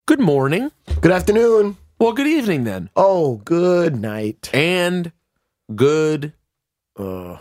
Good morning. Good afternoon. Well, good evening then. Oh, good night. And good. I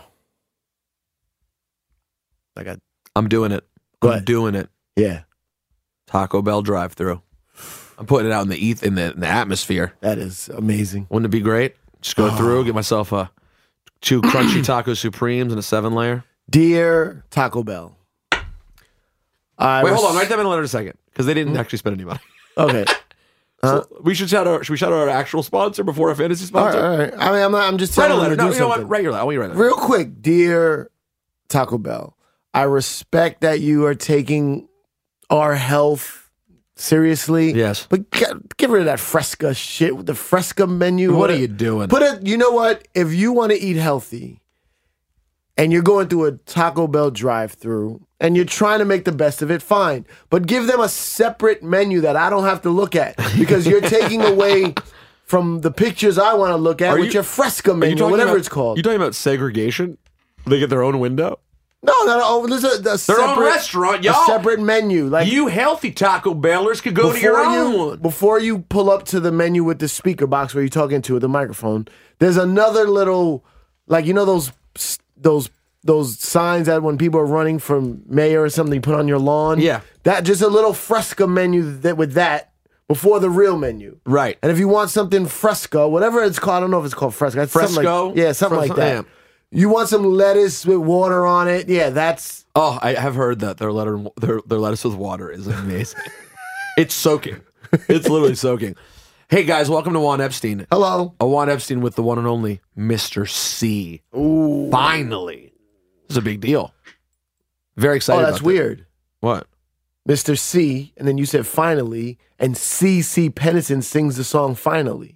got. I'm doing it. Go I'm ahead. doing it. Yeah, Taco Bell drive-thru. I'm putting it out in the atmosphere. that is amazing. Wouldn't it be great? Just go through, get myself two crunchy taco supremes and a 7-layer. Dear Taco Bell. Wait, hold on. Write them in a letter in a second because they didn't actually spend any money. Okay. So should we shout out our actual sponsor before our fantasy All sponsor? right. I mean, I'm just Write a telling letter. you to No, do you know something. what? Write your letter. I want you to write that. Real quick, dear Taco Bell. I respect that you are taking our health seriously. Yes. But get rid of that Fresca shit with the Fresca menu. What are you doing? You know what? If you want to eat healthy and you're going through a Taco Bell drive-thru and you're trying to make the best of it, fine. But give them a separate menu that I don't have to look at because you're taking away from the pictures I want to look at with your Fresca menu, whatever it's called. You talking about segregation? They get their own window? No. There's a Their separate own restaurant, a y'all. separate menu. Like You healthy Taco Bellers could go to your own one. Before you pull up to the menu with the speaker box where you're talking to with the microphone, there's another little, like, you know those signs that when people are running for mayor or something, you put on your lawn? Yeah. That, just a little Fresca menu with that before the real menu. Right. And if you want something Fresco, whatever it's called, I don't know if it's called Fresco. It's something Fresco? like, something like that. Yeah. You want some lettuce with water on it? Yeah, that's... Oh, I have heard that their lettuce with water is amazing. It's soaking. It's literally soaking. Hey guys, welcome to Juan Epstein. Hello. Juan Epstein with the one and only Mr. C. Ooh. Finally. This is a big deal. Very excited. Oh, that's about weird. That. What? Mr. C, and then you said finally, and C.C. Pennison sings the song Finally.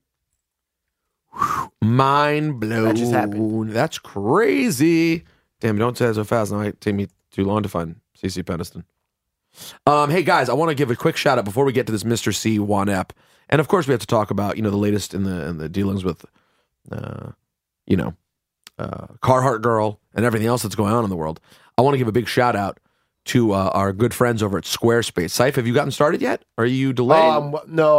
Mind blown. That just happened. That's crazy. Damn, don't say that so fast. It might take me too long to find CC Peniston. Hey guys, I want to give a quick shout out before we get to this Mr. C Juan Ep. And of course we have to talk about, the latest in the dealings with Carhartt Girl and everything else that's going on in the world. I want to give a big shout out to our good friends over at Squarespace. Saif, have you gotten started yet? Are you delayed? No,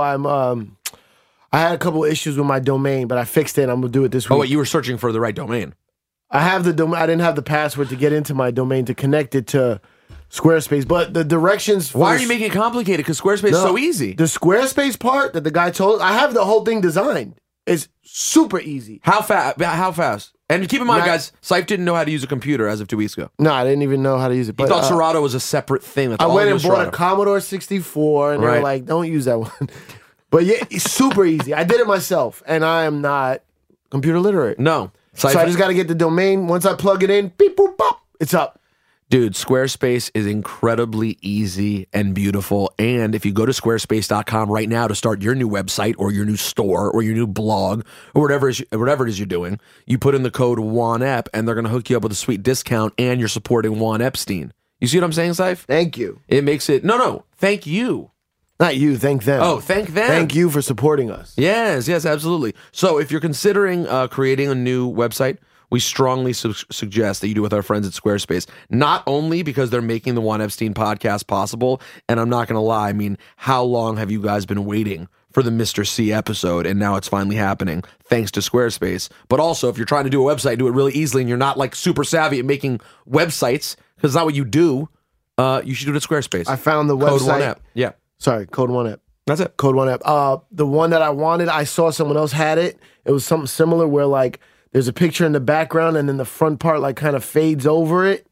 I had a couple of issues with my domain, but I fixed it. I'm gonna do it this week. Oh, wait, you were searching for the right domain. I have the domain. I didn't have the password to get into my domain to connect it to Squarespace, but the directions. Why are you making it complicated? Because Squarespace is so easy. The Squarespace part that the guy told, I have the whole thing designed. It's super easy. How fast? And keep in mind, guys, Saif didn't know how to use a computer as of 2 weeks ago. No, I didn't even know how to use it. He thought Serato was a separate thing. That's I all went he and knew bought Serato. a Commodore 64, and they were Right. like, don't use that one. But yeah, it's super easy. I did it myself, and I am not computer literate. No. So I just got to get the domain. Once I plug it in, beep, boop, bop, it's up. Dude, Squarespace is incredibly easy and beautiful. And if you go to squarespace.com right now to start your new website or your new store or your new blog or whatever it is you're doing, you put in the code WANEP and they're going to hook you up with a sweet discount and you're supporting Juan Epstein. You see what I'm saying, Saif? Thank you. It makes it... No. Thank you. Not you, thank them. Oh, thank them. Thank you for supporting us. Yes, absolutely. So if you're considering creating a new website, we strongly suggest that you do with our friends at Squarespace. Not only because they're making the Juan Epstein podcast possible, and I'm not going to lie, I mean, how long have you guys been waiting for the Mr. C episode, and now it's finally happening, thanks to Squarespace. But also, if you're trying to do a website, do it really easily, and you're not like super savvy at making websites, because it's not what you do, you should do it at Squarespace. I found the Code website. 1Ep. Yeah. Sorry, Code 1Ep. That's it. Code 1Ep. The one that I wanted, I saw someone else had it. It was something similar where like there's a picture in the background and then the front part like kind of fades over it.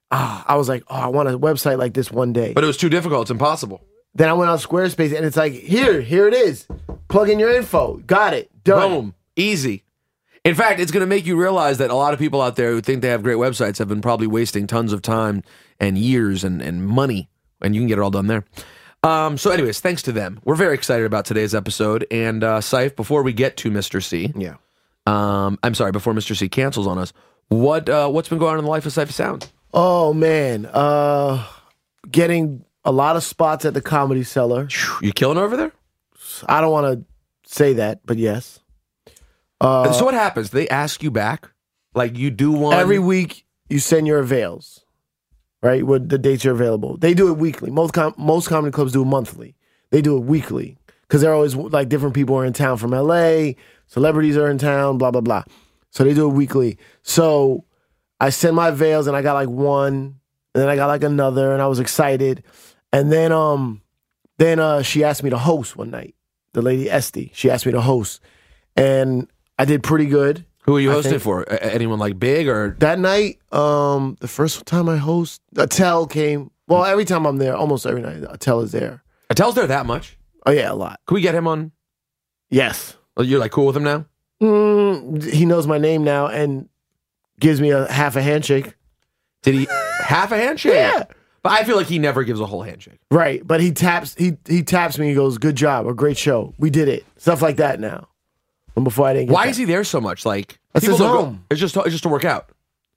I was like, I want a website like this one day. But it was too difficult. It's impossible. Then I went on Squarespace and it's like, here it is. Plug in your info. Got it. Done. Boom. Easy. In fact, it's going to make you realize that a lot of people out there who think they have great websites have been probably wasting tons of time and years and money, and you can get it all done there. So anyways, thanks to them. We're very excited about today's episode. And Saif, before we get to Mr. C, Yeah. I'm sorry, before Mr. C cancels on us, what's been going on in the life of Saif Sound? Oh, man. Getting a lot of spots at the Comedy Cellar. You killing over there? I don't want to say that, but yes. So what happens? They ask you back? Like you do one? Every week you send your avails, right? What the dates are available. They do it weekly. Most comedy clubs do it monthly. They do it weekly because they're always like different people are in town from LA, celebrities are in town, blah, blah, blah. So they do it weekly. So I sent my veils and I got like one, and then I got like another, and I was excited. And then she asked me to host one night. The lady Esty, she asked me to host, and I did pretty good. Who are you hosting for? Anyone like big or? That night, the first time I host, Attell came. Well, every time I'm there, almost every night, Attell is there. Attell's there that much? Oh yeah, a lot. Can we get him on? Yes. Oh, you're like cool with him now? He knows my name now and gives me a half a handshake. Did he half a handshake? Yeah. But I feel like he never gives a whole handshake. Right, but he taps me. He goes, "Good job, a great show. We did it." Stuff like that now. And before I didn't. Get Why that. is he there so much? Like That's people his don't home. It's just to work out.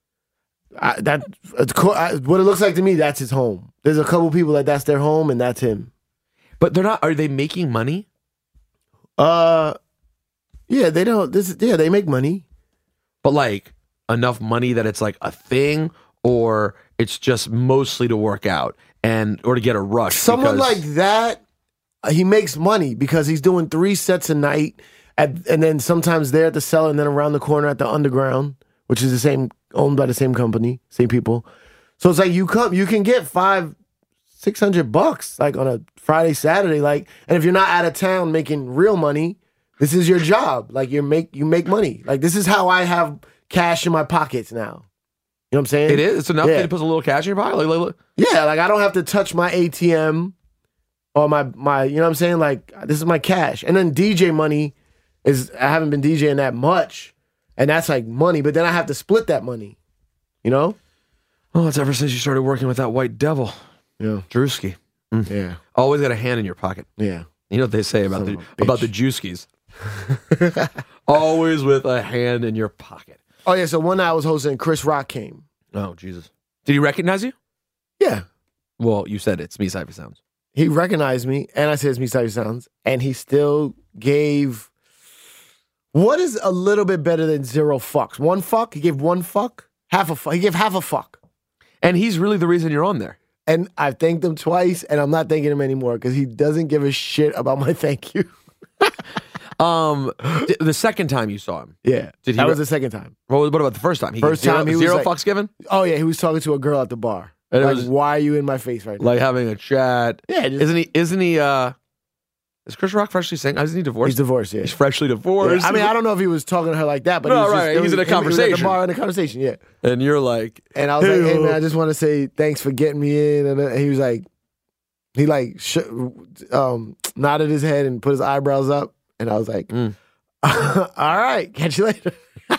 What it looks like to me, that's his home. There's a couple people that's their home, and that's him. But they're not. Are they making money? Yeah, they don't. They make money. But like enough money that it's like a thing, or it's just mostly to work out or to get a rush. Someone like that, he makes money because he's doing 3 sets a night, and then sometimes there at the Cellar, and then around the corner at the Underground, which is owned by the same company, same people. So it's like you can get $500-600 like on a Friday, Saturday, like, and if you're not out of town making real money, this is your job. Like you make money. Like this is how I have cash in my pockets now. You know what I'm saying? It is. It's enough to put a little cash in your pocket. Like, yeah, like I don't have to touch my ATM or my you know what I'm saying? Like this is my cash. And then DJ money I haven't been DJing that much. And that's like money, but then I have to split that money. You know? Oh, it's ever since you started working with that white devil. Yeah. Drewski. Yeah. Always got a hand in your pocket. Yeah. You know what they say about the Jewskis. Always with a hand in your pocket. Oh yeah, so one night I was hosting, Chris Rock came. Oh, Jesus. Did he recognize you? Yeah. Well, you said it's Me Cypher Sounds. He recognized me, and I said it's Me Cypher Sounds, and he still gave what is a little bit better than 0 fucks. 1 fuck? He gave 1 fuck? Half a fuck. He gave half a fuck. And he's really the reason you're on there. And I thanked him twice, and I'm not thanking him anymore because he doesn't give a shit about my thank you. The second time you saw him. Yeah. That was the second time. What about the first time? First time he was zero like, fucks given? Oh yeah, he was talking to a girl at the bar. And like, why are you in my face right now? Like having a chat. Yeah. Isn't he is Chris Rock freshly single? Isn't he divorced? He's divorced, yeah. He's freshly divorced. Yeah. I mean, I don't know if he was talking to her like that, but no, he was right. He's in a conversation. He was at the bar in a conversation, yeah. And you're like, and I was like, hey man, I just want to say thanks for getting me in. And he was like, nodded his head and put his eyebrows up, and I was like, all right, catch you later.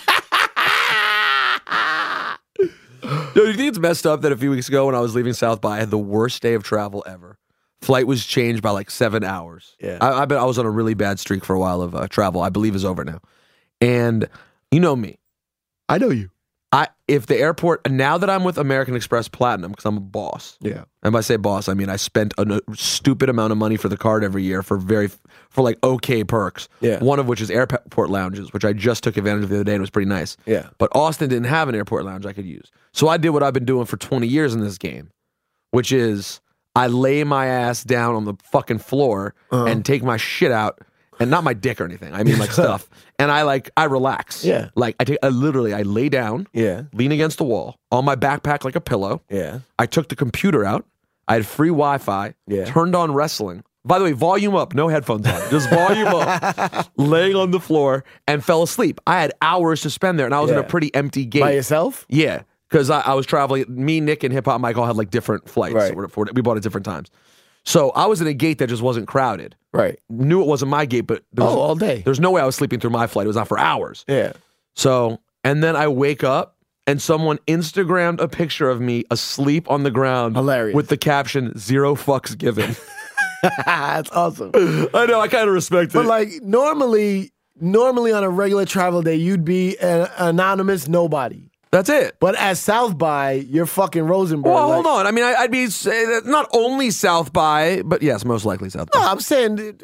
Do you think it's messed up that a few weeks ago when I was leaving South by, I had the worst day of travel ever? Flight was changed by like 7 hours. Yeah, I bet I was on a really bad streak for a while of travel. I believe is over now. And you know me. I know you. If the airport, now that I'm with American Express Platinum, because I'm a boss. Yeah. And by say boss, I mean I spent a stupid amount of money for the card every year for like okay perks. Yeah. One of which is airport lounges, which I just took advantage of the other day and it was pretty nice. Yeah. But Austin didn't have an airport lounge I could use. So I did what I've been doing for 20 years in this game, which is I lay my ass down on the fucking floor and take my shit out. And not my dick or anything. I mean like stuff. And I relax. Yeah. Like I lay down. Yeah. Lean against the wall on my backpack like a pillow. Yeah. I took the computer out. I had free Wi-Fi. Yeah. Turned on wrestling. By the way, volume up, no headphones on. Just volume up. Laying on the floor and fell asleep. I had hours to spend there and I was in a pretty empty gate. By yourself? Yeah. Because I was traveling. Me, Nick, and Hip Hop Mike all had like different flights. Right. We bought at different times. So I was in a gate that just wasn't crowded. Right. Knew it wasn't my gate, but all day. There's no way I was sleeping through my flight. It was not for hours. Yeah. So, and then I wake up and someone Instagrammed a picture of me asleep on the ground. Hilarious. With the caption, 0 fucks given. That's awesome. I know, I kind of respect it. But like normally on a regular travel day, you'd be an anonymous nobody. That's it. But at South by, you're fucking Rosenberg. Well, hold on. I mean, I'd be not only South by, but yes, most likely South by. No, I'm saying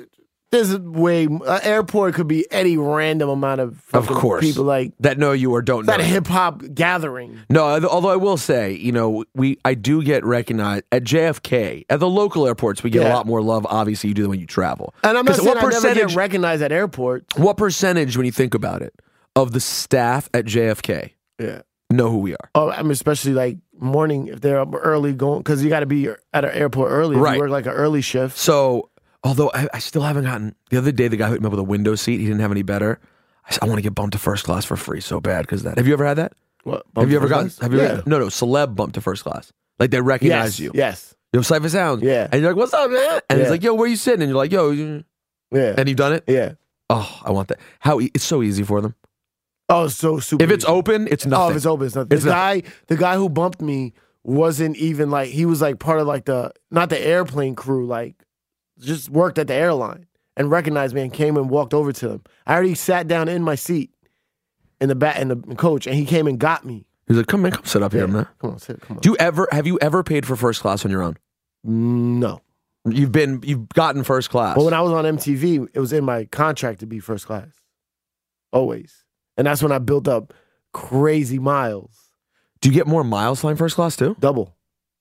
There's a way. An airport could be any random amount of fucking course. people like that know you or don't know. that you. hip hop gathering. No, although I will say, I do get recognized at JFK at the local airports. We get a Yeah. lot more love. Obviously, you do when you travel. And I'm not 'Cause saying I never get recognized at airports. What percentage, when you think about it, of the staff at JFK Yeah. know who we are? Oh, I mean, especially like morning if they're up early going because you got to be at an airport early. If Right. You work like an early shift. So, although I still haven't gotten the other day, the guy hooked me up with a window seat. He didn't have any better. I want to get bumped to first class for free so bad because that. Have you ever had that? What? Have you ever gotten? Have you? Yeah. Ever, no, celeb bumped to first class. Like they recognize Yes. you. Yes. You have Cypher Sound. Yeah. And you're like, "What's up, man?" And he's Yeah. like, "Yo, where you sitting?" And you're like, "Yo," Yeah. and you've done it. Yeah. Oh, I want that. It's so easy for them. Oh, it's so super. If it's easy. open, it's nothing. Oh, if it's open, it's not. It's The guy who bumped me wasn't even like he was like part of like not the airplane crew, like just worked at the airline and recognized me and came and walked over to him. I already sat down in my seat in the back in the coach, and he came and got me. He's like, "Come sit up here, man." Come on, sit. Come on. Have you ever paid for first class on your own? No. You've gotten first class. But when I was on MTV, it was in my contract to be first class, always, and that's when I built up crazy miles, Do you get more miles flying first class too? double.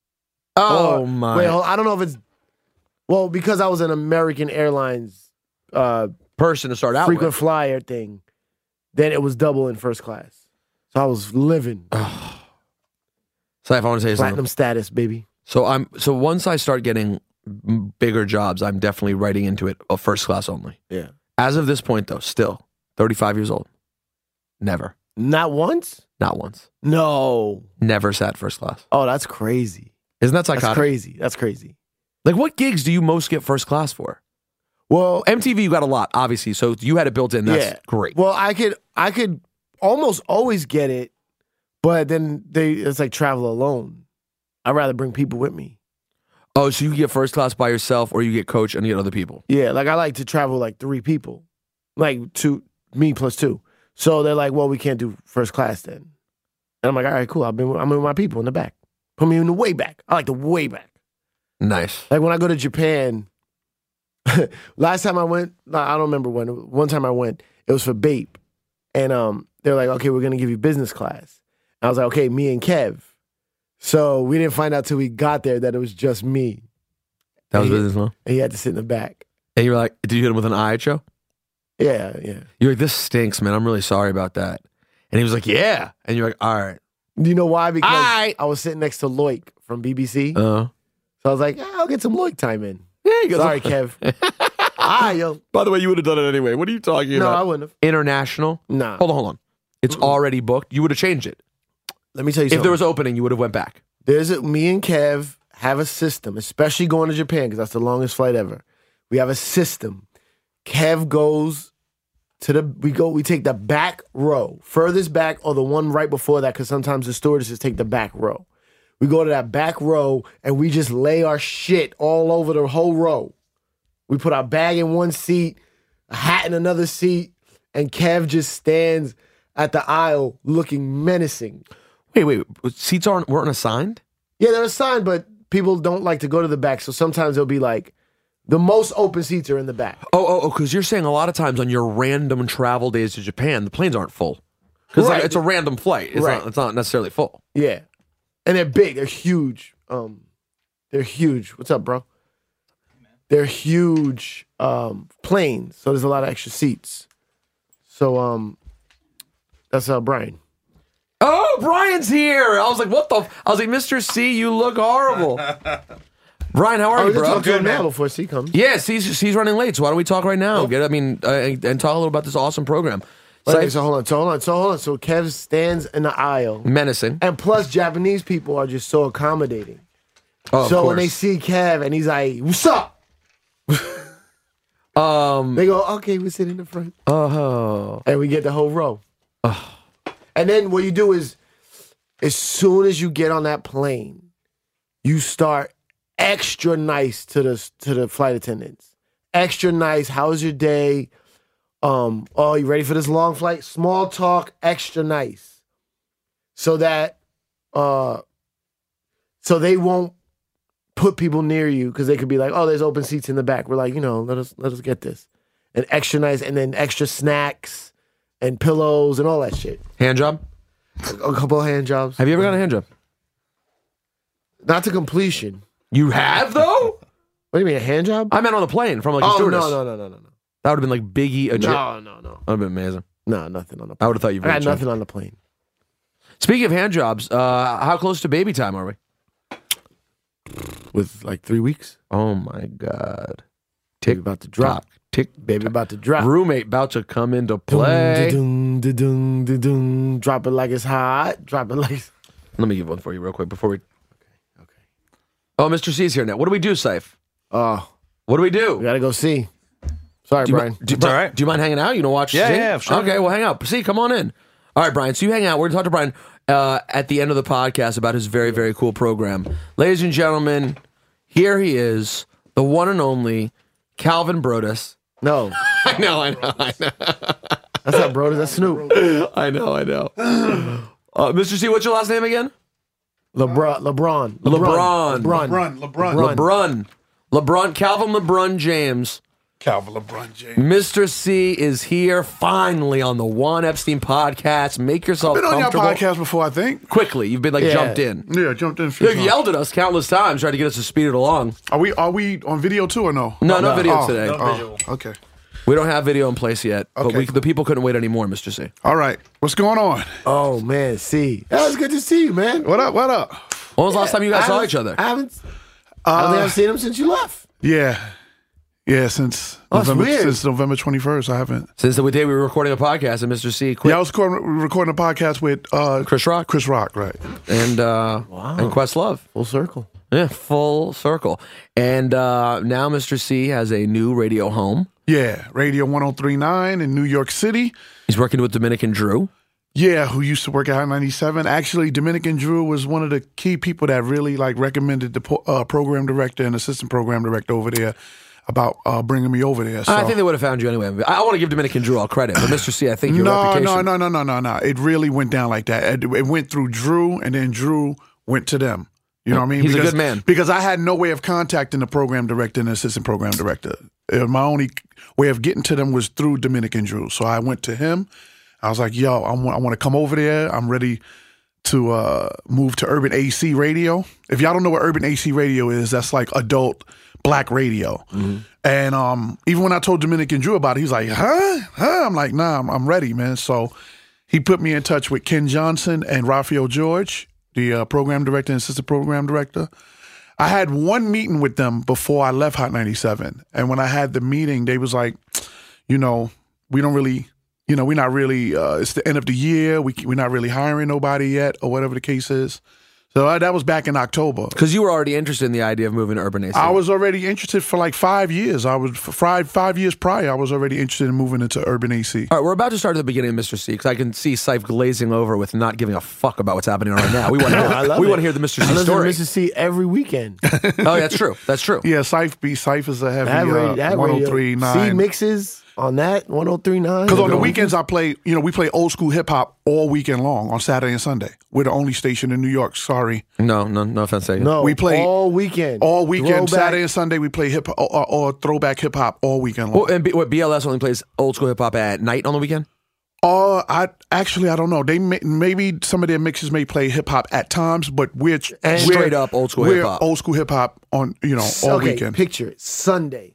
Oh Or- my! Wait, I don't know if it's because I was an American Airlines Person to start out frequent with. flyer thing, then it was double in first class. So I was living So if I want to say something, platinum status, baby. so once I start getting bigger jobs, I'm definitely writing into it of first class only. Yeah. As of this point, though, still 35 years old, never, Not once? not once, No. never sat first class. Oh, that's crazy. Isn't that psychotic? That's crazy. That's crazy. Like, what gigs do you most get first class for? Well, MTV, you got a lot, obviously, so you had it built in. That's yeah. great. Well, I could almost always get it, but then it's like travel alone. I'd rather bring people with me. Oh, so you get first class by yourself, or you get coach and you get other people. Yeah, like I like to travel like 3 people, like me plus 2. So they're like, well, we can't do first class then. And I'm like, all right, cool. I'm with my people in the back. Put me in the way back. I like the way back. Nice. Like when I go to Japan, last time I went, I don't remember when. One time I went, it was for Bape. And they're like, okay, we're going to give you business class. And I was like, okay, me and Kev. So we didn't find out till we got there that it was just me. That was Yeah. business, huh? And he had to sit in the back. And you were like, did you hit him with an eye show? Yeah, yeah. You're like, this stinks, man. I'm really sorry about that. And he was like, yeah. And you're like, all right. Do you know why? Because Aight. I was sitting next to Loic from BBC. Uh, So I was like, I'll get some Loic time in. yeah, you got Sorry, Kev. Yo. By the way, you would have done it anyway. What are you talking No, I about? wouldn't have. International? Nah. Hold on. It's already booked. You would have changed it. Let me tell you If something. there was opening, you would have went back. Me and Kev have a system, especially going to Japan, because that's the longest flight ever. We have a system. Kev goes to we take the back row, furthest back or the one right before that, because sometimes the stewardesses take the back row. We go to that back row and we just lay our shit all over the whole row. We put our bag in one seat, a hat in another seat, and Kev just stands at the aisle looking menacing. Wait. Seats weren't assigned? Yeah, they're assigned, but people don't like to go to the back, so sometimes they'll be like, the most open seats are in the back. Oh, because you're saying a lot of times on your random travel days to Japan, the planes aren't full. Because Right. it's a random flight. It's not necessarily full. Yeah. And they're big. They're huge. They're huge. What's up, bro? They're huge planes, so there's a lot of extra seats. So that's Brian. Oh, Brian's here. I was like, what the? I was like, Mr. C, you look horrible. Brian, how are you, We're gonna bro? talk to him Good, now man. before C comes. Yes, he's running late, so why don't we talk right now? And talk a little about this awesome program. Okay, so hold on. So Kev stands in the aisle. Menacing. And plus, Japanese people are just so accommodating. Oh, of So when course. they see Kev and he's like, "What's up?" They go, "Okay, we sit in the front," Oh. and we get the whole row. And then what you do is, as soon as you get on that plane, you start extra nice to the flight attendants. Extra nice. How was your day? Oh, you ready for this long flight? Small talk. Extra nice, so that so they won't put people near you because they could be like, oh, there's open seats in the back. We're like, let us get this. and extra nice, and then extra snacks and pillows and all that shit. Hand job? A couple of hand jobs. Have you ever gotten a hand job? Not to completion. You have, though? What do you mean, a hand job? I meant on the plane from like a Oh, stewardess. no. That would have been like Biggie. No. That would have been amazing. No, nothing on the I plane. would have thought you I got would. nothing on the plane. Speaking of hand jobs, how close to baby time are we? With like 3 weeks. Oh my God. Baby about to drop. Tick. Baby about to drop. Roommate about to come into play. Dun, dun, dun, dun, dun. Drop it like it's hot. Drop it like it's... Let me give one for you real quick before we. Okay. Oh, Mr. C's here now. What do we do, Saif? Oh, What do we do? we gotta go see. Sorry, Brian. It's all right. Do you mind hanging out? You know, watch. Yeah, see? yeah, sure. Okay, well, hang out. See, come on in. All right, Brian. So you hang out. We're gonna talk to Brian at the end of the podcast about his very, very cool program. Ladies and gentlemen, here he is, the one and only Calvin Broadus. No, I know. that's not bro. That's Snoop. I know. Mr. C, what's your last name again? LeBron. Calvin LeBron James. Calvin LeBron James. Mr. C is here finally on the Juan Epstein podcast. Make yourself Been on your comfortable. podcast before, I think. Quickly, you've been jumped in. Yeah, jumped in a few You've times. yelled at us countless times, trying to get us to speed it along. Are we on video too or no? No video today. No visual. Okay. We don't have video in place yet, but Okay, the people couldn't wait anymore, Mr. C. All right. What's going on? Oh man, see, that was good to see you, man. What up? What up? When was the last time you guys saw each other? I don't think I've seen him since you left. Yeah. Yeah, since Oh, that's weird. November 21st, I haven't. Since the day we were recording a podcast and Mr. C quit. Yeah, I was recording a podcast with Chris Rock. Chris Rock, right. And Questlove. Full circle. Yeah, full circle. And now Mr. C has a new radio home. Yeah, Radio 103.9 in New York City. He's working with Dominican Drew. Yeah, who used to work at Hot 97. Actually, Dominican Drew was one of the key people that really recommended the program director and assistant program director over there about bringing me over there. So. I think they would have found you anyway. I want to give Dominican Drew all credit, but Mr. C, I think your reputation. No. It really went down like that. It went through Drew, and then Drew went to them. You know what I mean? He's a good man. Because I had no way of contacting the program director and the assistant program director. My only way of getting to them was through Dominican Drew. So I went to him. I was like, yo, I want to come over there. I'm ready to move to Urban AC Radio. If y'all don't know what Urban AC Radio is, that's like adult black radio. Mm-hmm. And even when I told Dominican Drew about it, he's like, huh? I'm like, nah, I'm ready, man. So he put me in touch with Ken Johnson and Raphael George, the program director and assistant program director. I had one meeting with them before I left Hot 97. And when I had the meeting, they was like, we don't really, we're not really, it's the end of the year. We're not really hiring nobody yet or whatever the case is. So that was back in October. Because you were already interested in the idea of moving to Urban AC. I was already interested for like 5 years. I was 5 years prior. I was already interested in moving into Urban AC. All right, we're about to start at the beginning of Mr. C because I can see Saif glazing over with not giving a fuck about what's happening right now. We want to hear the Mr. C I listen story. to Mr. C every weekend. Oh, that's true. That's true. Yeah, Syph is a heavy that 103.9. C mixes on that 103.9. Because on the weekends I play, we play old school hip hop all weekend long on Saturday and Sunday. We're the only station in New York. Sorry. No offense. No, we play all weekend. All weekend, Throwback. Saturday and Sunday, we play hip or throwback hip hop all weekend long. Well, and what BLS only plays old school hip hop at night on the weekend? I don't know. They maybe some of their mixes may play hip hop at times, but we're straight up old school hip hop. Old school hip hop on all weekend. Picture it. Sunday,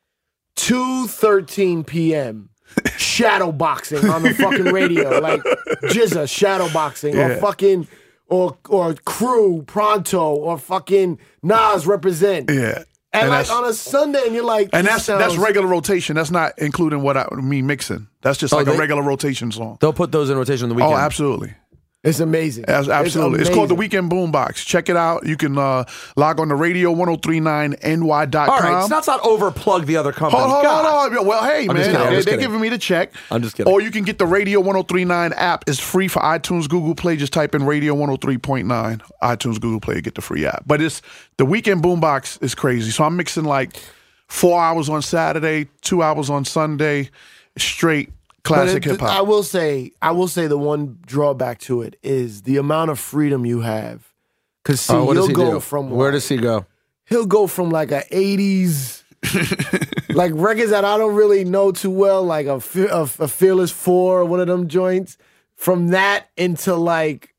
2:13 p.m. shadow boxing on the fucking radio, like Jizza shadow boxing, or fucking or Crew Pronto, or fucking Nas Represent. Yeah. And like on a Sunday, and you're like, and that's regular rotation. That's not including me mixing. That's just like a regular rotation song. They'll put those in rotation on the weekend. Oh, absolutely. It's amazing. Absolutely. It's called the Weekend Boombox. Check it out. You can log on to radio1039ny.com. All right, so let's not overplug the other company. Hold on. Well, hey, man, they're giving me the check. I'm just kidding. Or you can get the Radio 103.9 app. It's free for iTunes, Google Play. Just type in Radio 103.9, iTunes, Google Play, get the free app. But the Weekend Boombox is crazy. So I'm mixing like 4 hours on Saturday, 2 hours on Sunday, straight classic hip hop. I will say the one drawback to it is the amount of freedom you have. Because he'll go from where does he go? He'll go from like a 80s like records that I don't really know too well, like a Fearless 4, one of them joints. From that into like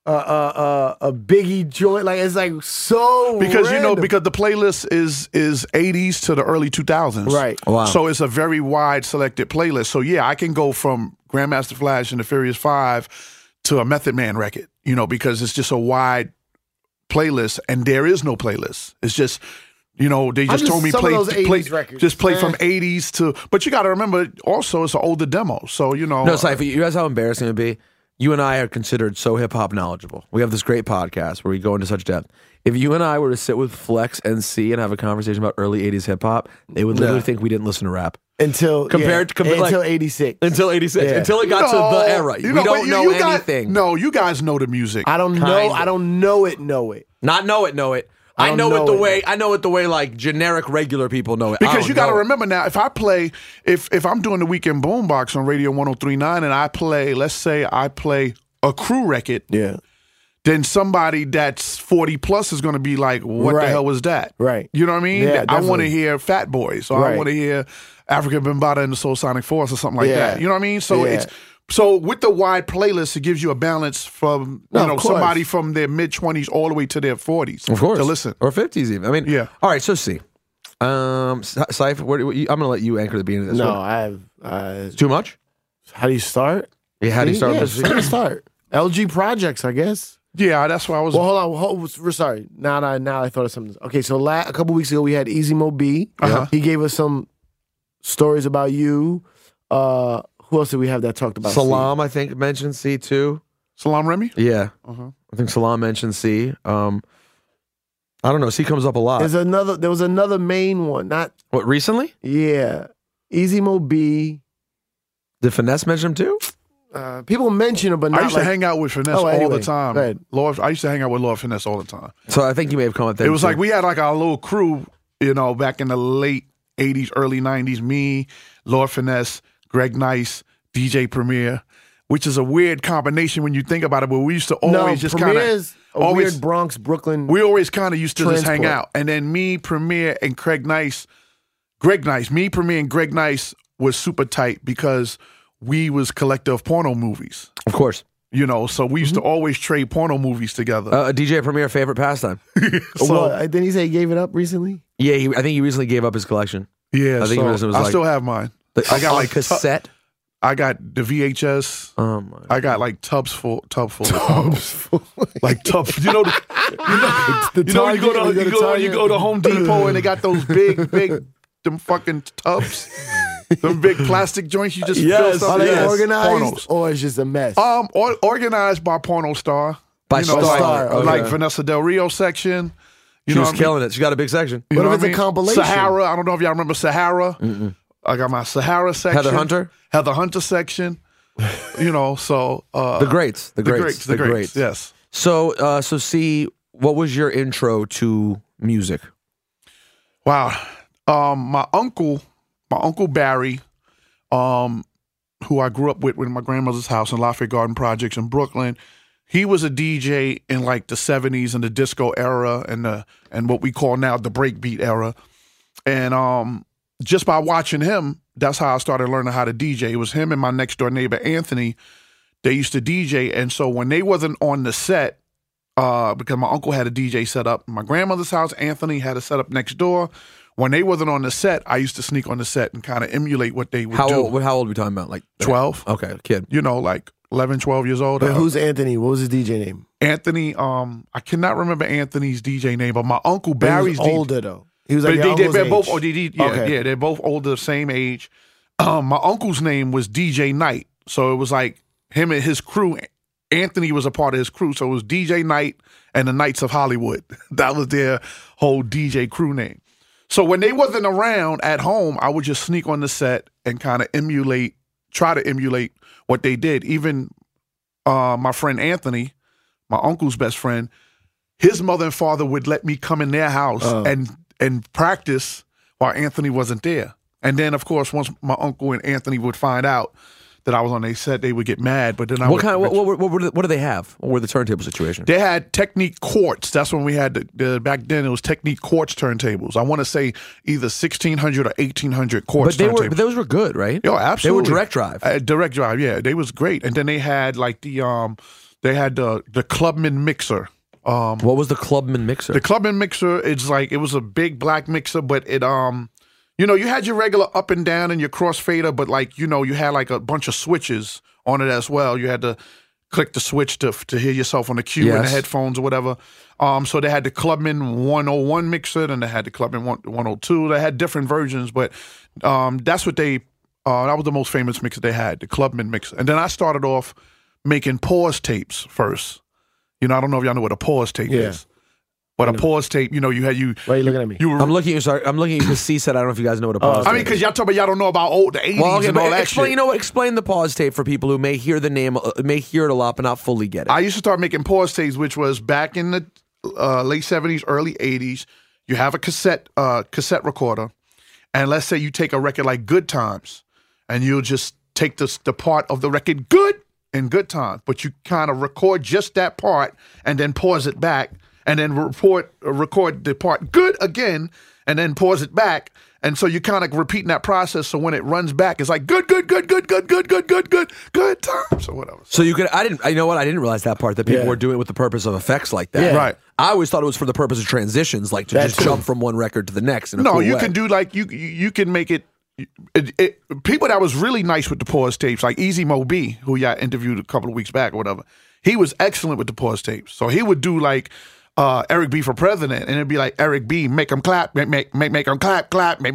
a Biggie joint, like it's like so because random. because the playlist is 80s to the early 2000s, Right. Wow. So it's a very wide selected playlist. So yeah, I can go from Grandmaster Flash and the Furious 5 to a Method Man record, because it's just a wide playlist, and there is no playlist. It's just, they just told me some play of those 80s records, just play man. from 80s to. But you got to remember, also it's an older demo, so No, Cypher, you guys, how embarrassing it would be. You and I are considered so hip hop knowledgeable. We have this great podcast where we go into such depth. If you and I were to sit with Flex and C and have a conversation about early 80s hip hop, they would literally think we didn't listen to rap. until Until 86. Until 86. Yeah. Until it got to the era. We don't know anything. You guys know the music. I don't know. Kinda. I don't know it. Not know it. I don't know it know the it. way I know it the way like generic regular people know it. Because you got to know it. remember now, if I play, if I'm doing the Weekend Boombox on Radio 103.9 and I play, let's say I play a Crew record, Yeah. then somebody that's 40 plus is going to be like, what the Right. hell was that? Right. You know what I mean? Yeah, I want to definitely. hear Fat Boys, or I Right. want to hear Africa Bambaataa and the Soul Sonic Force or something like Yeah. that. You know what I mean? So Yeah. so with the wide playlist, it gives you a balance from No, of course. somebody from their mid 20s all the way to their 40s. Of course. To listen. Or 50s even. I mean, Yeah. All right, so C. Cypher, I'm going to let you anchor the beginning of this. No, What- I have. Too much? How do you start? Yeah, how do you start Yeah, this? how do you start? LG Projects, I guess. Yeah, that's why I was. Well, hold on. We're sorry. Now I thought of something. Okay, so a couple weeks ago we had Easy Mo B. Uh-huh. He gave us some stories about you. Who else did we have that talked about? Salam, I think, mentioned C too. Salam Remy? Yeah. Uh-huh. I think Salam mentioned C. I don't know. C comes up a lot. There was another main one. Not What, recently? yeah. Easy Mo B. Did Finesse mention him too? People mention him, but not I used to like, hang out with Finesse Oh, all anyway, the time. go ahead. I used to hang out with Lord Finesse all the time. So I think you may have come up there. It was like we had like our little crew, back in the late 80s, early 90s. Me, Lord Finesse, Greg Nice, DJ Premier, which is a weird combination when you think about it, but we used to always just kind Premier's of a weird Bronx, Brooklyn. we always kind of used to just hang Transport. out. And then me, Premier, and Greg Nice, me, Premier, and Greg Nice was super tight because we was collector of porno movies. Of course. So we used to always trade porno movies together. DJ Premier favorite pastime. So, Didn't he say he gave it up recently? Yeah, I think he recently gave up his collection. yeah, I think it was I like- still have mine. I got like cassette. I got the VHS. Oh my. I got like tubs full. Like tubs. You know when you go to Home Depot and they got those big them fucking tubs, them big plastic joints. You just fill Yes. stuff. Are they Yes. organized Pornos. or it's just a mess? Organized by Porno Star. By Star. Star, Like okay. Vanessa Del Rio section. She was killing it. She got a big section. You What know if it's a compilation? Sahara. I don't know if y'all remember Sahara. I got my Sahara section. Heather Hunter? section. So The greats. The greats. Yes. So C, what was your intro to music? Wow. My uncle Barry, who I grew up with in my grandmother's house in Lafayette Garden Projects in Brooklyn, he was a DJ in like the 70s and the disco era and what we call now the breakbeat era. And just by watching him, that's how I started learning how to DJ. It was him and my next door neighbor Anthony. They used to DJ, and so when they wasn't on the set, because my uncle had a DJ set up in my grandmother's house, Anthony had a set up next door. When they wasn't on the set, I used to sneak on the set and kind of emulate what they would do. How old are we talking about? Like 12. Okay, kid. Like 11, 12 years old. But who's Anthony? What was his DJ name? Anthony? I cannot remember Anthony's DJ name, but my uncle But he Barry's was older though. He was But like your uncle's they're age. both. Yeah, Okay. they're both older, same age. My uncle's name was DJ Knight, so it was like him and his crew. Anthony was a part of his crew, so it was DJ Knight and the Knights of Hollywood. That was their whole DJ crew name. So when they wasn't around at home, I would just sneak on the set and kind of try to emulate what they did. Even my friend Anthony, my uncle's best friend, his mother and father would let me come in their house and practice while Anthony wasn't there. And then, of course, once my uncle and Anthony would find out that I was on their set, they would get mad. But then What do they have? What were the turntable situation? They had Technique Quartz. That's when we had back then. It was Technique Quartz turntables. I want to say either 1600 or 1800 quartz. But those were good, right? Yo, absolutely. They were direct drive. Direct drive, yeah, they was great. And then they had like the Clubman mixer. What was the Clubman mixer? The Clubman mixer, it was a big black mixer, but it you had your regular up and down and your crossfader, but you had like a bunch of switches on it as well. You had to click the switch to hear yourself on the cue in the headphones or whatever. So they had the Clubman 101 mixer, and they had the Clubman 102. They had different versions, but that's what that was the most famous mixer they had, the Clubman mixer. And then I started off making pause tapes first. I don't know if y'all know what a pause tape is. But a pause tape, you had you. Why are you looking at me? I'm looking at you because C said I don't know if you guys know what a pause tape is. Because y'all talk about y'all don't know about the 80s and all that shit. Explain the pause tape for people who may hear the name, may hear it a lot, but not fully get it. I used to start making pause tapes, which was back in the late 70s, early 80s. You have a cassette recorder, and let's say you take a record like Good Times, and you'll just take the part of the record good times, but you kind of record just that part and then pause it back. And then record the part good again, and then pause it back, and so you're kind of repeating that process. So when it runs back, it's like good times or whatever. So you could. I didn't realize that part that people were doing it with the purpose of effects like that. Yeah. Right. I always thought it was for the purpose of transitions, like to just jump from one record to the next. In a cool you way. can do you can make it. People that was really nice with the pause tapes, like Easy Mo B, who y'all interviewed a couple of weeks back or whatever. He was excellent with the pause tapes. So he would do like. Eric B for president, and it'd be like Eric B, make them clap, make them clap, make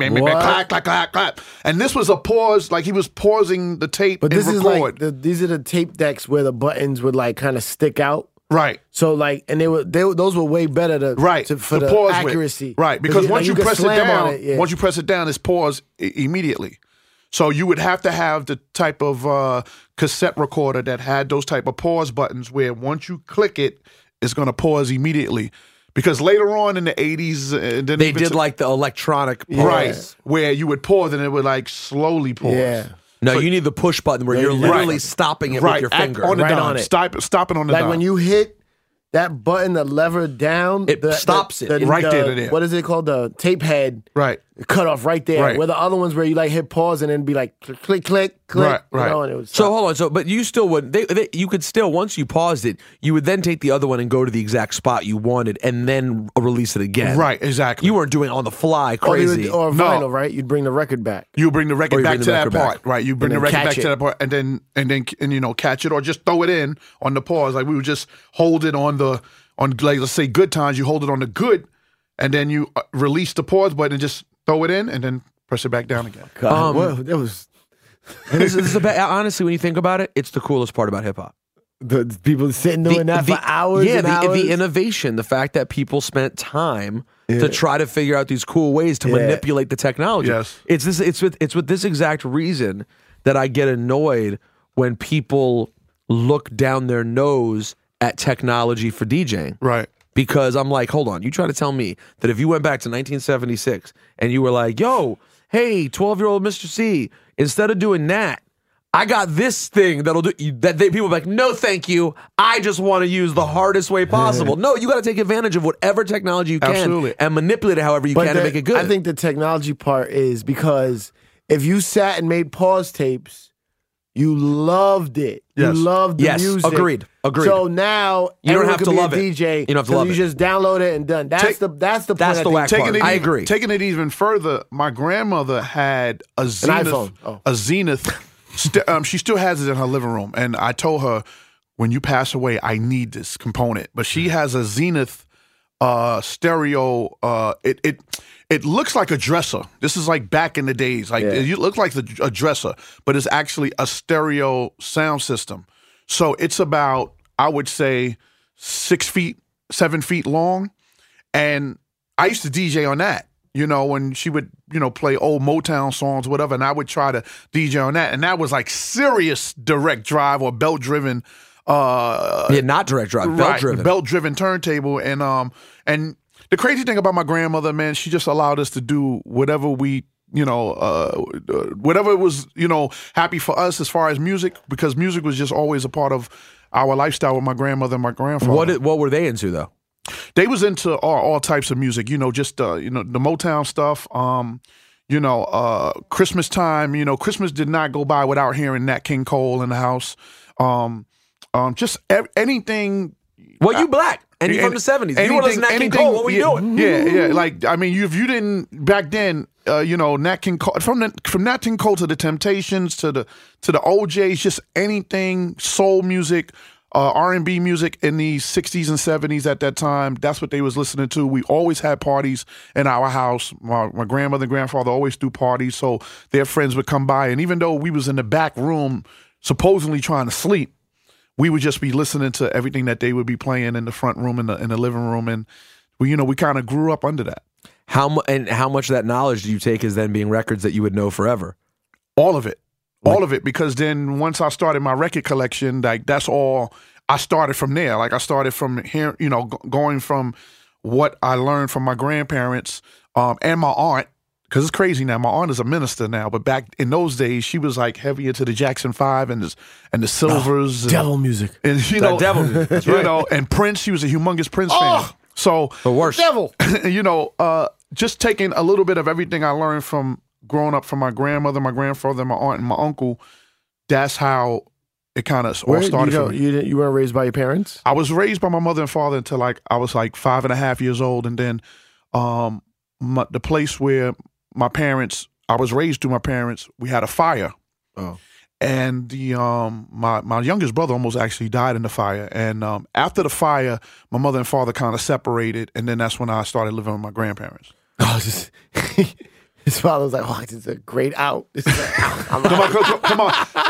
clap. And this was a pause, like he was pausing the tape and this record. is like these are the tape decks where the buttons would like kind of stick out. Right. So and those were way better for the pause accuracy. Right, because once you press it down, once you press it down, it's pause immediately. So you would have to have the type of cassette recorder that had those type of pause buttons where once you click it, it's going to pause immediately. Because later on in the 80s... they did like the electronic pause. Right, where you would pause and it would like slowly pause. Yeah. No, you need the push button where you're literally stopping it with your finger. On the dime. on it. Stop it on the dime. Like when you hit that button, the lever down... It stops it. Right there. What is it called? The tape head. Right. Cut off right there. Right. Where the other ones where you like hit pause and then be like click, click. Right. And it would So hold on. But you still would. You could still, once you paused it, you would then take the other one and go to the exact spot you wanted, and then release it again. Right. Exactly. You weren't doing it on the fly, crazy. Or vinyl, right? You'd bring the record back. You bring the record back to that part, right? You bring the record back to that part, and then catch it, or just throw it in on the pause. Like we would just hold it on like let's say Good Times. You hold it on the good, and then you release the pause button and just throw it in, and then press it back down again. That was this is honestly, when you think about it, it's the coolest part about hip hop. the people sitting doing that for hours. Yeah, and hours. The innovation, the fact that people spent time to try to figure out these cool ways to manipulate the technology. Yes. It's with this exact reason that I get annoyed when people look down their nose at technology for DJing. Right. Because I'm like, hold on, you try to tell me that if you went back to 1976 and you were like, yo, hey, 12-year-old Mr. C, instead of doing that, I got this thing that'll do that. People are like, no, thank you. I just want to use the hardest way possible. No, you got to take advantage of whatever technology you can and manipulate it however you can to make it good. I think the technology part is because if you sat and made pause tapes, you loved it. Yes. You loved the music. Agreed. So now you don't have could to be love a it. DJ. You don't have to love you it. just download it and done. That's the whack part. I agree. Taking it even further, my grandmother had a Zenith. An iPhone. Oh. A Zenith. She still has it in her living room, and I told her, when you pass away, I need this component. But she has a Zenith stereo. It looks like a dresser. This is like back in the days. Like it looks like a dresser, but it's actually a stereo sound system. So it's about, I would say, 6 feet, 7 feet long. And I used to DJ on that, when she would, play old Motown songs, whatever. And I would try to DJ on that. And that was like serious direct drive or belt driven. Not direct drive, belt driven. Belt driven turntable. And the crazy thing about my grandmother, man, she just allowed us to do whatever we whatever it was, happy for us as far as music, because music was just always a part of our lifestyle with my grandmother and my grandfather. What were they into though? They was into all types of music, just the Motown stuff. Christmas time, Christmas did not go by without hearing Nat King Cole in the house. Just anything. Well, you black and you from the 70s. You were listening to Nat King Cole. What were you doing? Yeah. Like, I mean, if you didn't back then, Nat King Cole, from Nat King Cole to the Temptations to the OJs, just anything soul music, R&B music in the 60s and 70s at that time. That's what they was listening to. We always had parties in our house. My grandmother and grandfather always threw parties, so their friends would come by. And even though we was in the back room supposedly trying to sleep, we would just be listening to everything that they would be playing in the front room, in the living room. And we kind of grew up under that. How much of that knowledge do you take as then being records that you would know forever? All of it. All of it, because then once I started my record collection, like that's all, I started from there. Like I started from here, going from what I learned from my grandparents and my aunt, because it's crazy now. My aunt is a minister now, but back in those days, she was like heavy into the Jackson 5 and the Silvers. Devil music. And, devil music. That's right. And Prince, she was a humongous Prince fan. So, the worst. Devil. Just taking a little bit of everything I learned from growing up from my grandmother, my grandfather, my aunt, and my uncle, that's how it kind of all started for me. You weren't raised by your parents? I was raised by my mother and father until I was 5.5 years old. And then the place where I was raised through my parents, we had a fire. Oh. And my youngest brother almost actually died in the fire. And after the fire, my mother and father kind of separated. And then that's when I started living with my grandparents. Oh, his father was like, "Oh, this is a great out. This is Come on.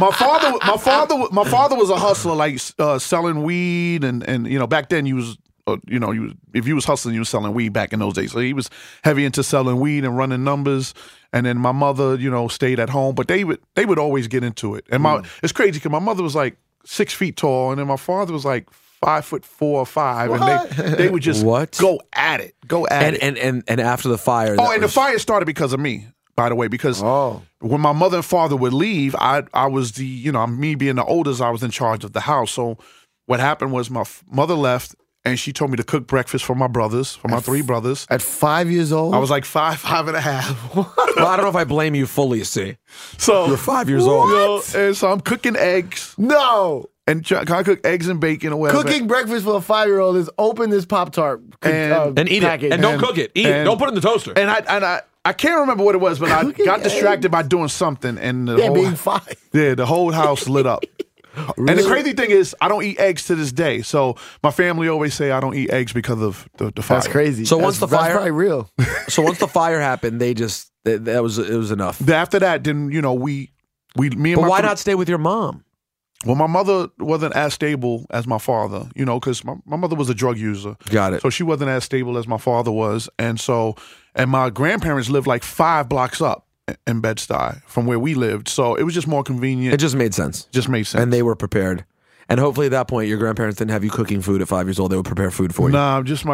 My father was a hustler, like selling weed, and back then you was, if you was hustling, you was selling weed back in those days. So he was heavy into selling weed and running numbers. And then my mother, stayed at home, but they would always get into it. And it's crazy because my mother was like 6 feet tall, and then my father was like 5'4" or 5, and they would just go at it. And after the fire. The fire started because of me, by the way, because when my mother and father would leave, I was me being the oldest, I was in charge of the house. So what happened was my mother left, and she told me to cook breakfast for my brothers, for my 3 brothers. At 5 years old? I was like 5.5. Well, I don't know if I blame you fully, see. So you're 5 years old. And so I'm cooking eggs. No. And can I cook eggs and bacon or whatever? Cooking breakfast for a 5-year-old is open this Pop-Tart and eat package. it. And don't cook it. Eat it. Don't put it in the toaster. And I can't remember what it was, but I got distracted by doing something. And being 5. Yeah, the whole house lit up. Really? And the crazy thing is, I don't eat eggs to this day. So my family always say I don't eat eggs because of the fire. That's crazy. So once the fire, that's probably real. So once the fire happened, it was enough. After that, then me and But why not stay with your mom? Well, my mother wasn't as stable as my father, because my mother was a drug user. Got it. So she wasn't as stable as my father was. And my grandparents lived like 5 blocks up in Bed-Stuy from where we lived. So it was just more convenient. It just made sense. And they were prepared. And hopefully at that point, your grandparents didn't have you cooking food at 5 years old. They would prepare food for you. Nah, just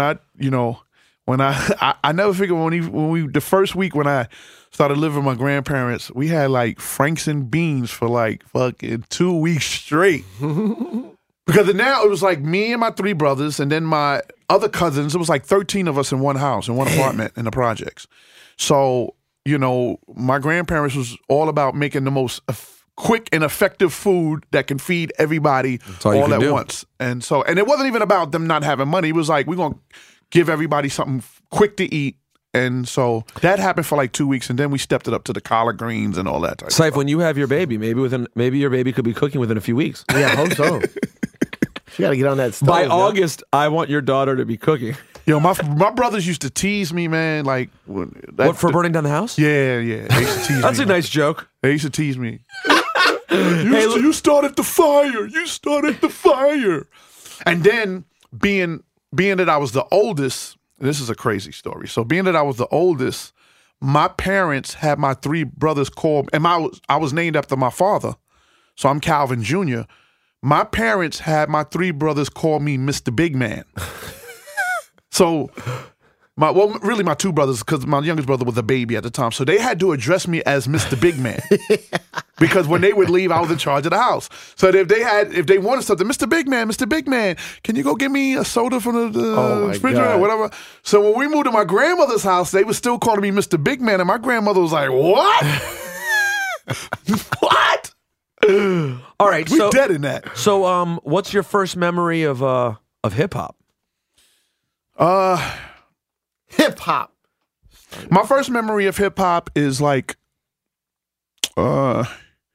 I never figured the first week when I started living with my grandparents, we had like Franks and beans for like fucking 2 weeks straight. Because now it was like me and my 3 brothers, and then my other cousins. It was like 13 of us in one house, in one apartment in the projects. So, my grandparents was all about making the most quick and effective food that can feed everybody all at once. And it wasn't even about them not having money. It was like, we're going to give everybody something quick to eat. And so that happened for like 2 weeks, and then we stepped it up to the collard greens and all that type of stuff. When you have your baby, maybe your baby could be cooking within a few weeks. Yeah, I hope so. She got to get on that stove. By August, I want your daughter to be cooking. My brothers used to tease me, man. Like, for burning down the house? Yeah. They used to tease me. That's a nice joke. They used to tease me. You started the fire. You started the fire. And then being that I was the oldest, this is a crazy story. So being that I was the oldest, my parents had my 3 brothers call, and I was named after my father. So I'm Calvin Jr. My parents had my 3 brothers call me Mr. Big Man. So Really my two brothers, because my youngest brother was a baby at the time. So they had to address me as Mr. Big Man. Because when they would leave, I was in charge of the house. So if they wanted something, Mr. Big Man, can you go get me a soda from the refrigerator or whatever? So when we moved to my grandmother's house, they were still calling me Mr. Big Man, and my grandmother was like, what? What? All right, We dead in that. So, what's your first memory of hip hop? Hip hop. My first memory of hip hop is like, a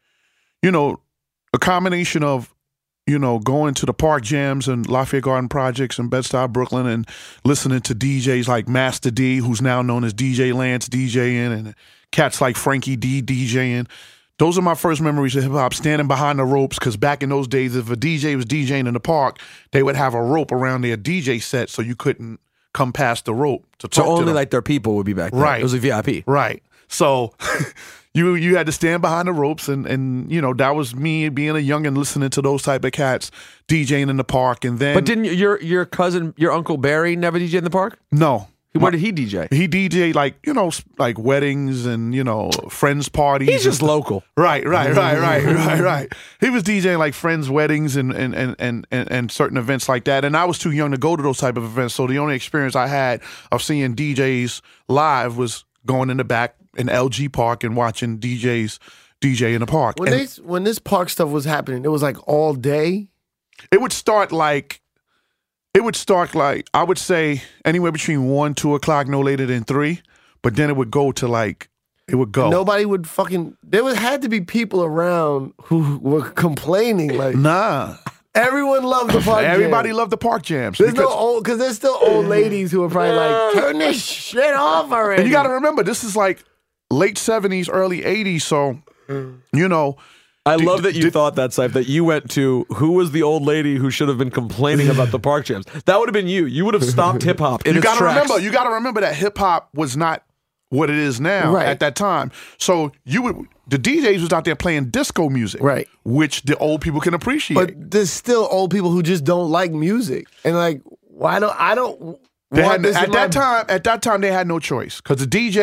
combination of, going to the park jams and Lafayette Garden Projects and Bed-Stuy, Brooklyn, and listening to DJs like Master D, who's now known as DJ Lance DJing, and cats like Frankie D DJing. Those are my first memories of hip hop, standing behind the ropes, because back in those days, if a DJ was DJing in the park, they would have a rope around their DJ set so you couldn't come past the rope to talk So to only them. like their people would be back there. Right. It was a VIP. Right. So you had to stand behind the ropes, and that was me being a youngin' listening to those type of cats DJing in the park. And then, But didn't your cousin, your Uncle Barry, never DJ in the park? no. Where did he DJ? He DJ'd like weddings and, friends parties. He's just local. Right. He was DJing like friends' weddings and certain events like that. And I was too young to go to those type of events. So the only experience I had of seeing DJs live was going in the back in LG Park and watching DJs DJ in the park. When this park stuff was happening, it was like all day. It would start like, I would say anywhere between 1, 2 o'clock, no later than 3. But then it would go to Nobody would had to be people around who were complaining. Like, Nah. everyone loved the park. Everybody jam. loved the park jams. There's there's still old ladies who are probably like, turn this shit off already. And you got to remember, this is like late 70s, early 80s. So, I love that you thought that, Syfe, that you went to who was the old lady who should have been complaining about the park jams. That would have been you. You would have stopped hip hop in its tracks. You got to remember that hip hop was not what it is now at that time. So the DJs was out there playing disco music, right? Which the old people can appreciate. But there's still old people who just don't like music, and like, why don't I don't? At that time, they had no choice, because the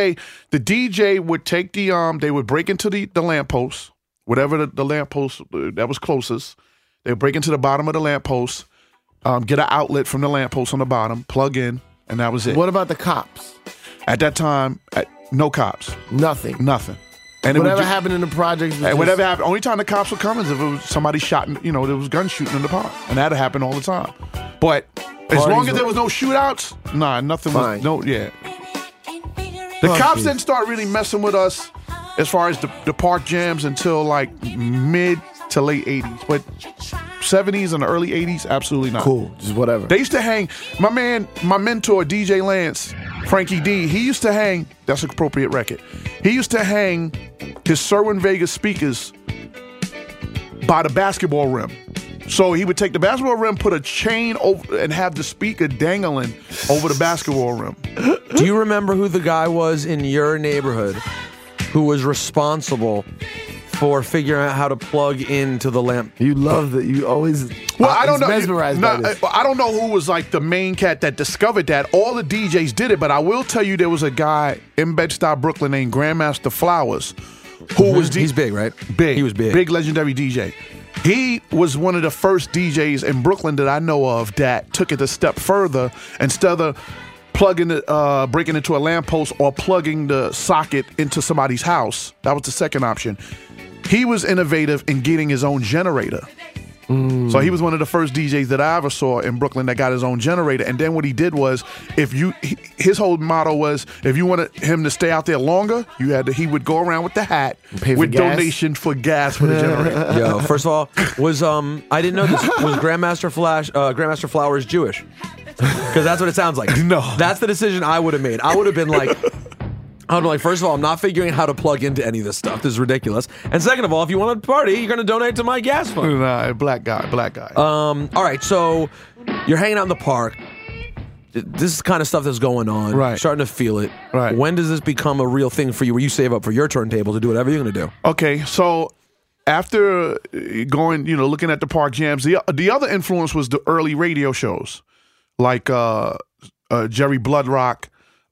DJ would take they would break into the lamppost, whatever the lamppost that was closest. They would break into the bottom of the lamppost, get an outlet from the lamppost on the bottom, plug in, and that was it. What about the cops? At that time, no cops. Nothing. And whatever happened in the projects. Whatever happened, only time the cops would come is if it was somebody shot, there was gun shooting in the park. And that happened all the time. But as long as there was no shootouts, nothing Fine. was, The cops didn't start really messing with us as far as the park jams until like mid to late 80s. But 70s and the early 80s, absolutely not. Cool, just whatever. They used to hang, my mentor, DJ Lance, Frankie D, he used to hang, that's an appropriate record. He used to hang his Sherwin Vegas speakers by the basketball rim. So he would take the basketball rim, put a chain over, and have the speaker dangling over the basketball rim. Do you remember who the guy was in your neighborhood who was responsible for figuring out how to plug into the lamp? You love that. You always. Well, I don't know. Mesmerized by this. I don't know who was like the main cat that discovered that. All the DJs did it, but I will tell you there was a guy in Bed-Stuy, Brooklyn named Grandmaster Flowers, who was He's big, right? Big. He was big. Big legendary DJ. He was one of the first DJs in Brooklyn that I know of that took it a step further. Instead of breaking into a lamppost or plugging the socket into somebody's house, that was the second option. He was innovative in getting his own generator. So he was one of the first DJs that I ever saw in Brooklyn that got his own generator. And then what he did was, his whole motto was, if you wanted him to stay out there longer, he would go around with the hat with donation for gas for the generator. Yo, first of all, I didn't know this, was Grandmaster Flowers Jewish? Because that's what it sounds like. No. That's the decision I would have made. I would have been like, first of all, I'm not figuring how to plug into any of this stuff. This is ridiculous. And second of all, if you want to party, you're going to donate to my gas fund. Nah, black guy. All right, so you're hanging out in the park. This is the kind of stuff that's going on. Right. Starting to feel it. Right. When does this become a real thing for you where you save up for your turntable to do whatever you're going to do? Okay, so after going, looking at the park jams, the other influence was the early radio shows like Jerry Bloodrock,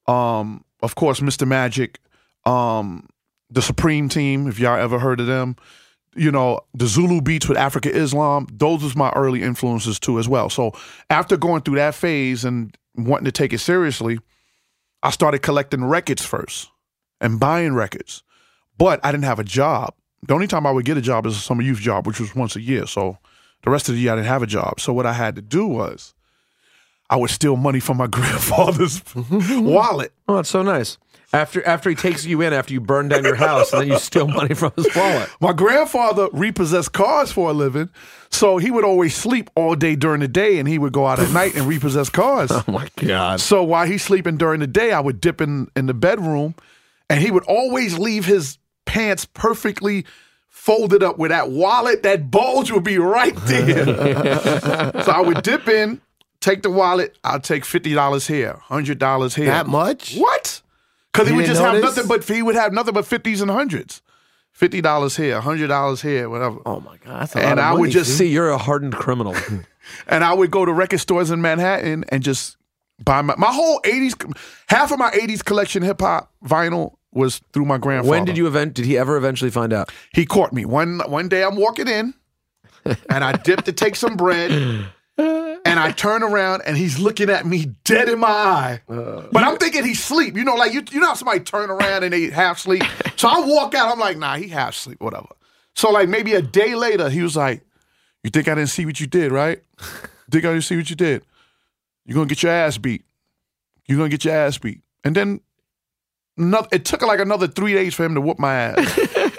Of course, Mr. Magic, the Supreme Team, if y'all ever heard of them. You know, the Zulu Beats with Africa Islam, those was my early influences too as well. So after going through that phase and wanting to take it seriously, I started collecting records first and buying records. But I didn't have a job. The only time I would get a job is a summer youth job, which was once a year. So the rest of the year I didn't have a job. So what I had to do was I would steal money from my grandfather's wallet. Oh, that's so nice. After he takes you in, after you burn down your house, and then you steal money from his wallet. My grandfather repossessed cars for a living, so he would always sleep all day during the day, and he would go out at night and repossess cars. Oh, my God. So while he's sleeping during the day, I would dip in the bedroom, and he would always leave his pants perfectly folded up with that wallet. That bulge would be right there. So I would dip in, take the wallet. I'd take $50 here, $100 here. That much? What? Because he You would didn't just have notice? nothing but 50s and hundreds. $50 here, $100 here, whatever. Oh my God, that's a And lot of I money, would just See, you're a hardened criminal. And I would go to record stores in Manhattan and just buy my whole 80s, half of my 80s collection hip hop vinyl was through my grandfather. When did he ever eventually find out? He caught me. One day I'm walking in and I dip to take some bread and I turn around and he's looking at me dead in my eye. But I'm thinking he's asleep. You know, like you know how somebody turn around and they half sleep? So I walk out, I'm like, nah, he half sleep, whatever. So like maybe a day later, he was like, you think I didn't see what you did, right? Think I didn't see what you did? You're going to get your ass beat. You're going to get your ass beat. And then it took like another 3 days for him to whoop my ass.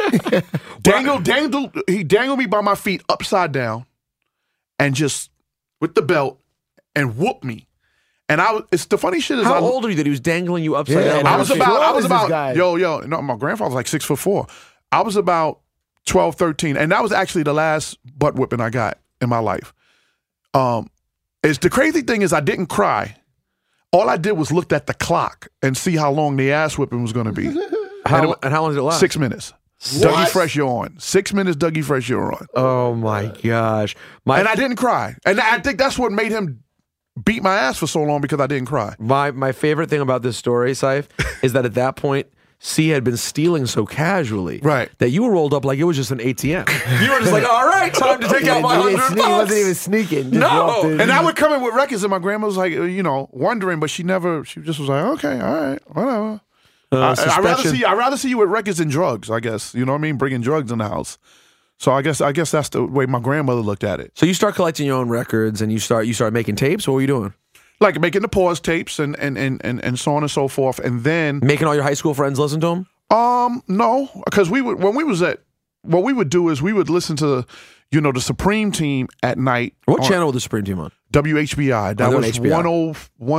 He dangled me by my feet upside down and just with the belt and whooped me. And it's the funny shit is How old are you that he was dangling you upside Yeah, down? and I was How about, short is this guy? no, my grandfather was like 6'4". I was about 12, 13. And that was actually the last butt whipping I got in my life. It's the crazy thing is I didn't cry. All I did was looked at the clock and see how long the ass whipping was going to be. How long did it last? 6 minutes. Dougie Fresh, you're on. 6 minutes, Dougie Fresh, you're on. Oh, my gosh. And I didn't cry. And I think that's what made him beat my ass for so long, because I didn't cry. My favorite thing about this story, Saif, is that at that point, C had been stealing so casually, Right. that you were rolled up like it was just an ATM. You were just like, all right, time to take out my He $100. wasn't even sneaking. Just No. walked in. And I would come in with records, and my grandma was like, wondering, but she just was like, okay, all right, whatever. I'd rather see you with records than drugs, I guess. You know what I mean? Bringing drugs in the house. So I guess that's the way my grandmother looked at it. So you start collecting your own records, and you start making tapes. What were you doing? Like making the pause tapes and so on and so forth. And then Making all your high school friends listen to them? no, because what we would do is we would listen to, the Supreme Team at night. What channel was the Supreme Team on? WHBI. That Oh, was HBI.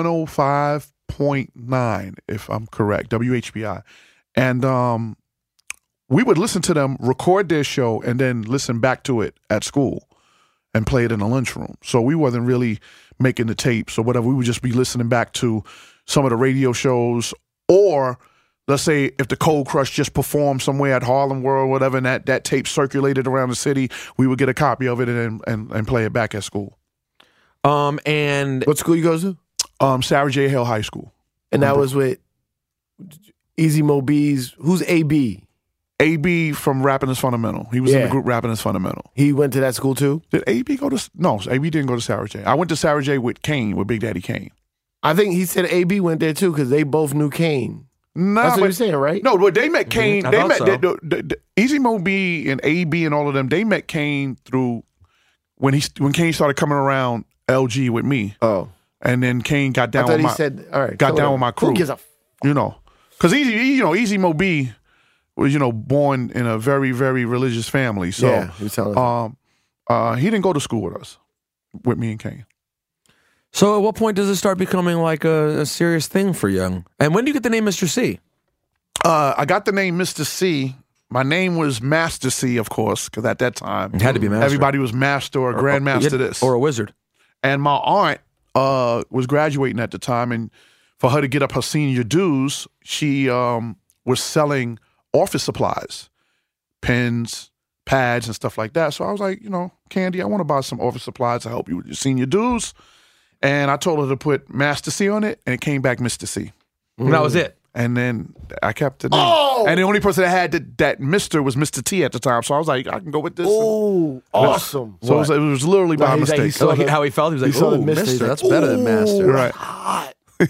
105.9, if I'm correct. WHBI. And we would listen to them record their show and then listen back to it at school and play it in the lunchroom. So we wasn't really making the tapes or whatever. We would just be listening back to some of the radio shows, or let's say if the Cold Crush just performed somewhere at Harlem World or whatever, and that tape circulated around the city, we would get a copy of it and play it back at school. And What school you go to? Sarah J. Hale High School. And that was with Easy Mo B's. Who's AB? AB from Rapping is Fundamental. He was in the group Rapping is Fundamental. He went to that school too? Did AB go to... No, AB didn't go to Sarah J. I went to Sarah J with Kane, with Big Daddy Kane. I think he said AB went there too because they both knew Kane. Nah, That's what but- you're saying, right? No, but they met Kane. I They thought met so. the Easy Mo B and AB and all of them. They met Kane through when Kane started coming around LG with me, Oh. and then Kane got I down. thought with he my, said, all right. got so down with my crew. Who gives a Because Easy Mo B was born in a very, very religious family. So Yeah, he was telling us. he didn't go to school with me and Kane. so at what point does it start becoming like a serious thing for you? And when do you get the name Mr. C? I got the name Mr. C. My name was Master C, of course, because at that time It had to be Master. everybody was Master or Grandmaster this. Or a wizard. And my aunt was graduating at the time, and for her to get up her senior dues, she was selling office supplies, pens, pads, and stuff like that. So I was like, Candy, I want to buy some office supplies to help you with your senior dues. And I told her to put Master C on it, and it came back Mr. C. And that was it. And then I kept the name. Oh! And the only person that had that Mr. was Mr. T at the time. So I was like, I can go with this. Oh, awesome. So it was literally by he's like, mistake. he's So how he felt, he was like, saw the "Oh, Mister, he's Mister, like, that's better than Master." Right. Hot.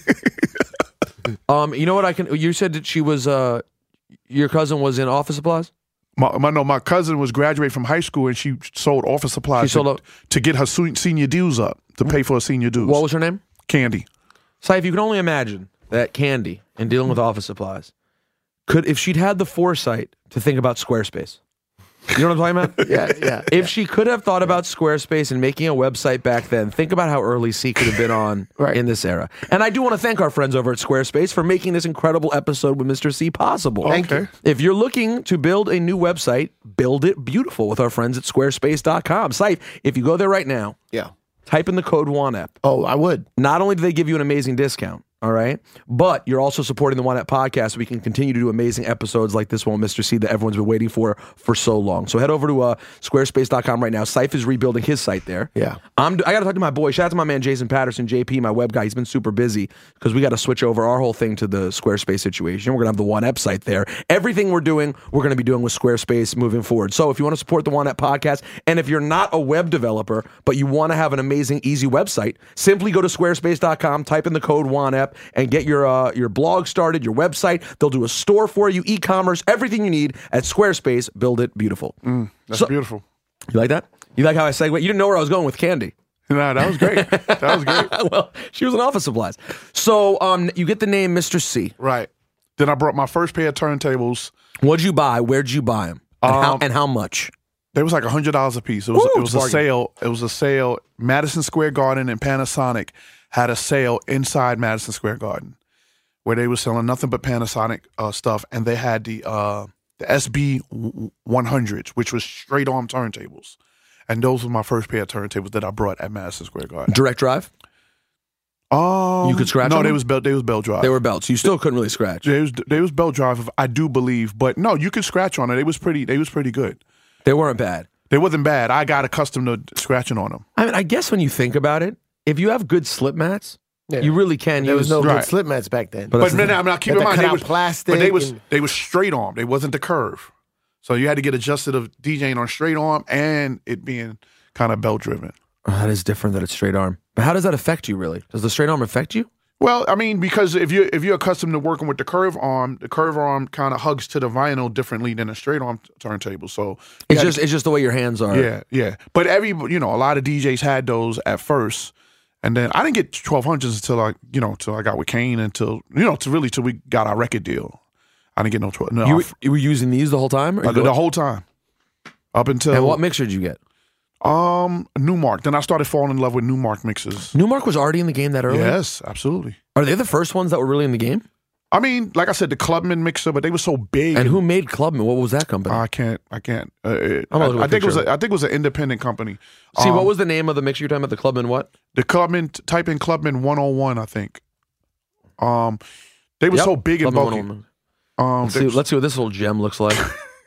You know what? You said that she was. Your cousin was in office supplies. My cousin was graduating from high school and she sold office supplies She sold to get her senior dues up, to pay for her senior dues. What was her name? Candy. Saif, you can only imagine that Candy, in dealing with office supplies, if she'd had the foresight to think about Squarespace. You know what I'm talking about? Yeah. If she could have thought about Squarespace and making a website back then, think about how early C could have been on Right. in this era. And I do want to thank our friends over at Squarespace for making this incredible episode with Mr. C possible. Thank you. If you're looking to build a new website, build it beautiful with our friends at squarespace.com. Saif, if you go there right now, Yeah. type in the code WANEP. Oh, I would. Not only do they give you an amazing discount, all right, but you're also supporting the One Up podcast so we can continue to do amazing episodes like this one with Mr. C that everyone's been waiting for so long. So head over to squarespace.com right now. Saif is rebuilding his site there. Yeah. I got to talk to my boy. Shout out to my man Jason Patterson, JP, my web guy. He's been super busy because we got to switch over our whole thing to the Squarespace situation. We're going to have the One Up site there. Everything we're doing, we're going to be doing with Squarespace moving forward. So if you want to support the One Up podcast, and if you're not a web developer, but you want to have an amazing, easy website, simply go to squarespace.com, type in the code ONEUP, and get your blog started, your website. They'll do a store for you, e-commerce, everything you need at Squarespace. Build it beautiful. That's beautiful. You like that? You like how I segued? You didn't know where I was going with Candy. No, that was great. That was great. Well, she was in office supplies. So you get the name Mr. C. Right. Then I brought my first pair of turntables. What'd you buy? Where'd you buy them? And how much? They was like $100 a piece. It was a sale. It was a sale. Madison Square Garden and Panasonic had a sale inside Madison Square Garden where they were selling nothing but Panasonic stuff, and they had the SB 100s, which was straight arm turntables, and those were my first pair of turntables that I brought at Madison Square Garden. Direct drive? You could scratch No, on they them? was belt. They was belt drive. They were belts. You still couldn't really scratch. They was belt drive, I do believe, but no, you could scratch on it. They was pretty good. They weren't bad. They wasn't bad. I got accustomed to scratching on them. I mean, I guess when you think about it, if you have good slip mats, Yeah. you really can There use. was no Right. good slip mats back then. But But that's the then, thing. I mean, keep Had in to mind cut they out was plastic but and- they was straight arm. They wasn't the curve, so you had to get adjusted of DJing on straight arm and it being kind of belt driven. Oh, that is different than a straight arm. But how does that affect you, really? Does the straight arm affect you? Well, I mean, because if you're accustomed to working with the curve arm kind of hugs to the vinyl differently than a straight arm turntable. So It's just the way your hands are. yeah. But a lot of DJs had those at first, and then I didn't get 1200s until I got with Kane till we got our record deal. I didn't get no 12. No, You were using these the whole time? Or you the go- whole time up until and what mixer did you get? Newmark. Then I started falling in love with Newmark mixes. Newmark was already in the game that early? Yes, absolutely. Are they the first ones that were really in the game? I mean, like I said, the Clubman mixer, but they were so big. And who made Clubman? What was that company? I can't. I'm gonna look at a I think picture. it was an independent company. See, what was the name of the mixer you're talking about? The Clubman what? The Clubman? Type in Clubman 101. I think. They were Yep, so big and Clubman bulky. 101. Let's see what this little gem looks like.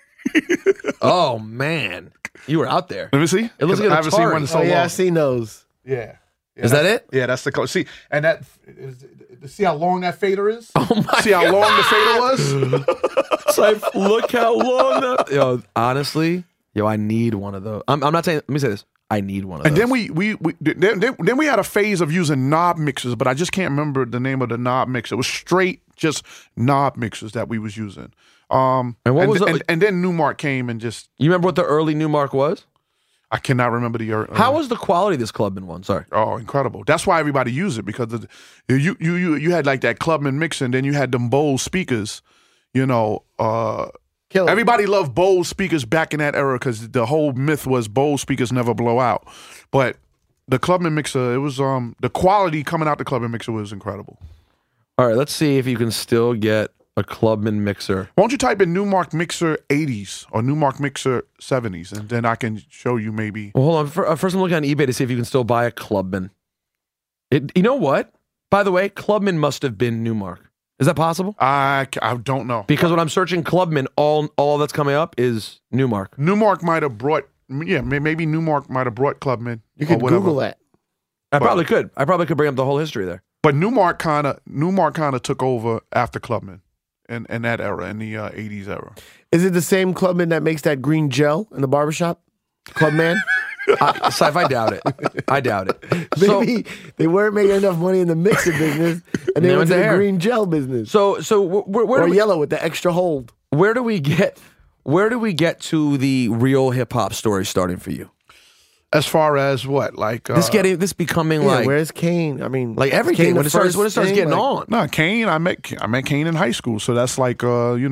Oh, man. You were out there. Let me see. It looks like I an haven't seen Atari. one in so Oh, yeah, long. I seen those. Yeah. Is that it? Yeah, that's the color. See, and that see how long that fader is. Oh, my See how long the fader was. So look how long that. Yo, honestly, I need one of those. I'm not saying. Let me say this. I need one of those. And then we had a phase of using knob mixers, but I just can't remember the name of the knob mixer. It was straight just knob mixers that we was using. And what was it? and then Newmark came and just You remember what the early Newmark was? I cannot remember the How was the quality of this Clubman one? Sorry. Oh, incredible! That's why everybody used it because you had like that Clubman mixer, and then you had them Bose speakers. Killer. Everybody loved Bose speakers back in that era because the whole myth was Bose speakers never blow out. But the Clubman mixer, it was the quality coming out the Clubman mixer was incredible. All right, let's see if you can still get a Clubman mixer. Why don't you type in Newmark Mixer 80s or Newmark Mixer 70s, and then I can show you maybe. Well, hold on. First, I'm looking on eBay to see if you can still buy a Clubman. You know what? By the way, Clubman must have been Newmark. Is that possible? I don't know. Because when I'm searching Clubman, all that's coming up is Newmark. Newmark might have brought, maybe Newmark might have brought Clubman. You could or whatever. Google that. I probably could. I probably could bring up the whole history there. But Newmark kind of took over after Clubman in that era, in the 80s era. Is it the same Clubman that makes that green gel in the barbershop? Clubman? Syph, I doubt it. I doubt it. Maybe they weren't making enough money in the mixer business, and they went to the green gel business. So where or do we, yellow with the extra hold. where do we get to the real hip hop story starting for you? As far as what, like This becoming Yeah, like where's Kane? I mean, like everything Kane when the it starts first thing, getting like- on. No, Kane. I met Kane in high school, so that's like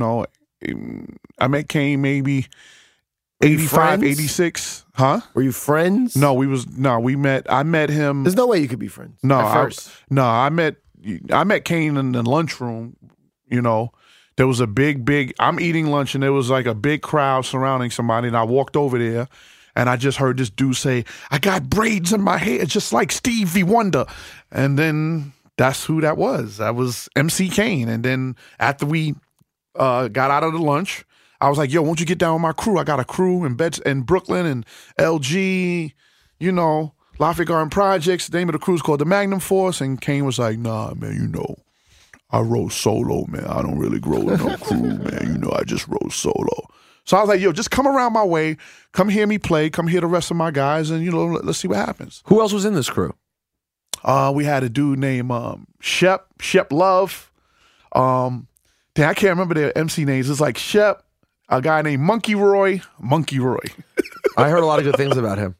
I met Kane maybe Were you 85, friends? 86. Huh? Were you friends? No, we met. I met him. There's no way you could be friends. No, at first. I met Kane in the lunchroom. You know, there was a big. I'm eating lunch, and there was like a big crowd surrounding somebody, and I walked over there. And I just heard this dude say, "I got braids in my hair just like Stevie Wonder." And then that's who that was. That was MC Kane. And then after we got out of the lunch, I was like, "Yo, won't you get down with my crew? I got a crew in Brooklyn and LG, you know, Lafayette Garden Projects. The name of the crew is called the Magnum Force." And Kane was like, "Nah, man, you know, I roll solo, man. I don't really grow with no crew, man. You know, I just roll solo." So I was like, "Yo, just come around my way. Come hear me play. Come hear the rest of my guys, and, you know, let's see what happens." Who else was in this crew? We had a dude named Shep Love. I can't remember their MC names. It's like Shep, a guy named Monkey Roy. I heard a lot of good things about him.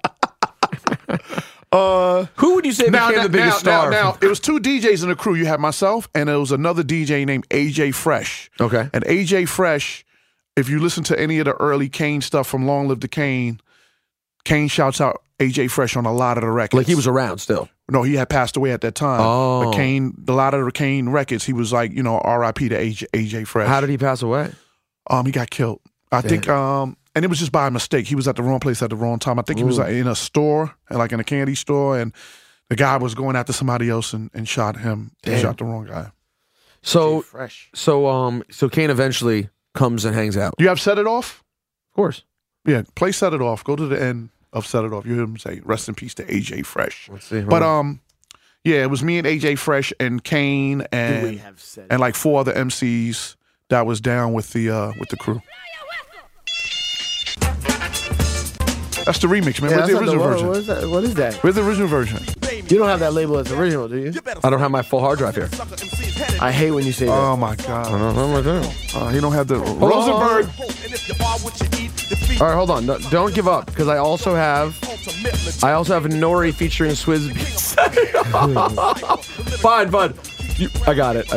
Who would you say became the biggest star? Now, it was two DJs in the crew. You had myself, and there was another DJ named AJ Fresh. Okay. And AJ Fresh, if you listen to any of the early Kane stuff from Long Live the Kane, Kane shouts out AJ Fresh on a lot of the records. Like he was around still. No, he had passed away at that time. Oh. But Kane, a lot of the Kane records, he was like, you know, R.I.P. to AJ Fresh. How did he pass away? He got killed. I think, and it was just by mistake. He was at the wrong place at the wrong time. I think he was in a store, like in a candy store, and the guy was going after somebody else and shot him. He shot the wrong guy. So Fresh. so Kane eventually comes and hangs out. You have Set It Off? Of course. Yeah, play Set It Off. Go to the end of Set It Off. You hear him say, "Rest in peace to AJ Fresh." Let's see. But yeah, it was me and AJ Fresh and Kane Do we and have said like four other MCs that was down with the crew. That's the remix, man. Yeah, Where's the that's not original what version? is that? What is that? Where's the original version? You don't have that label as original, do you? I don't have my full hard drive here. I hate when you say that. Oh my God! He don't have the on. Rosenberg. All right, hold on. No, don't give up because I also have Nori featuring Swizz Beatz. Fine. I got it.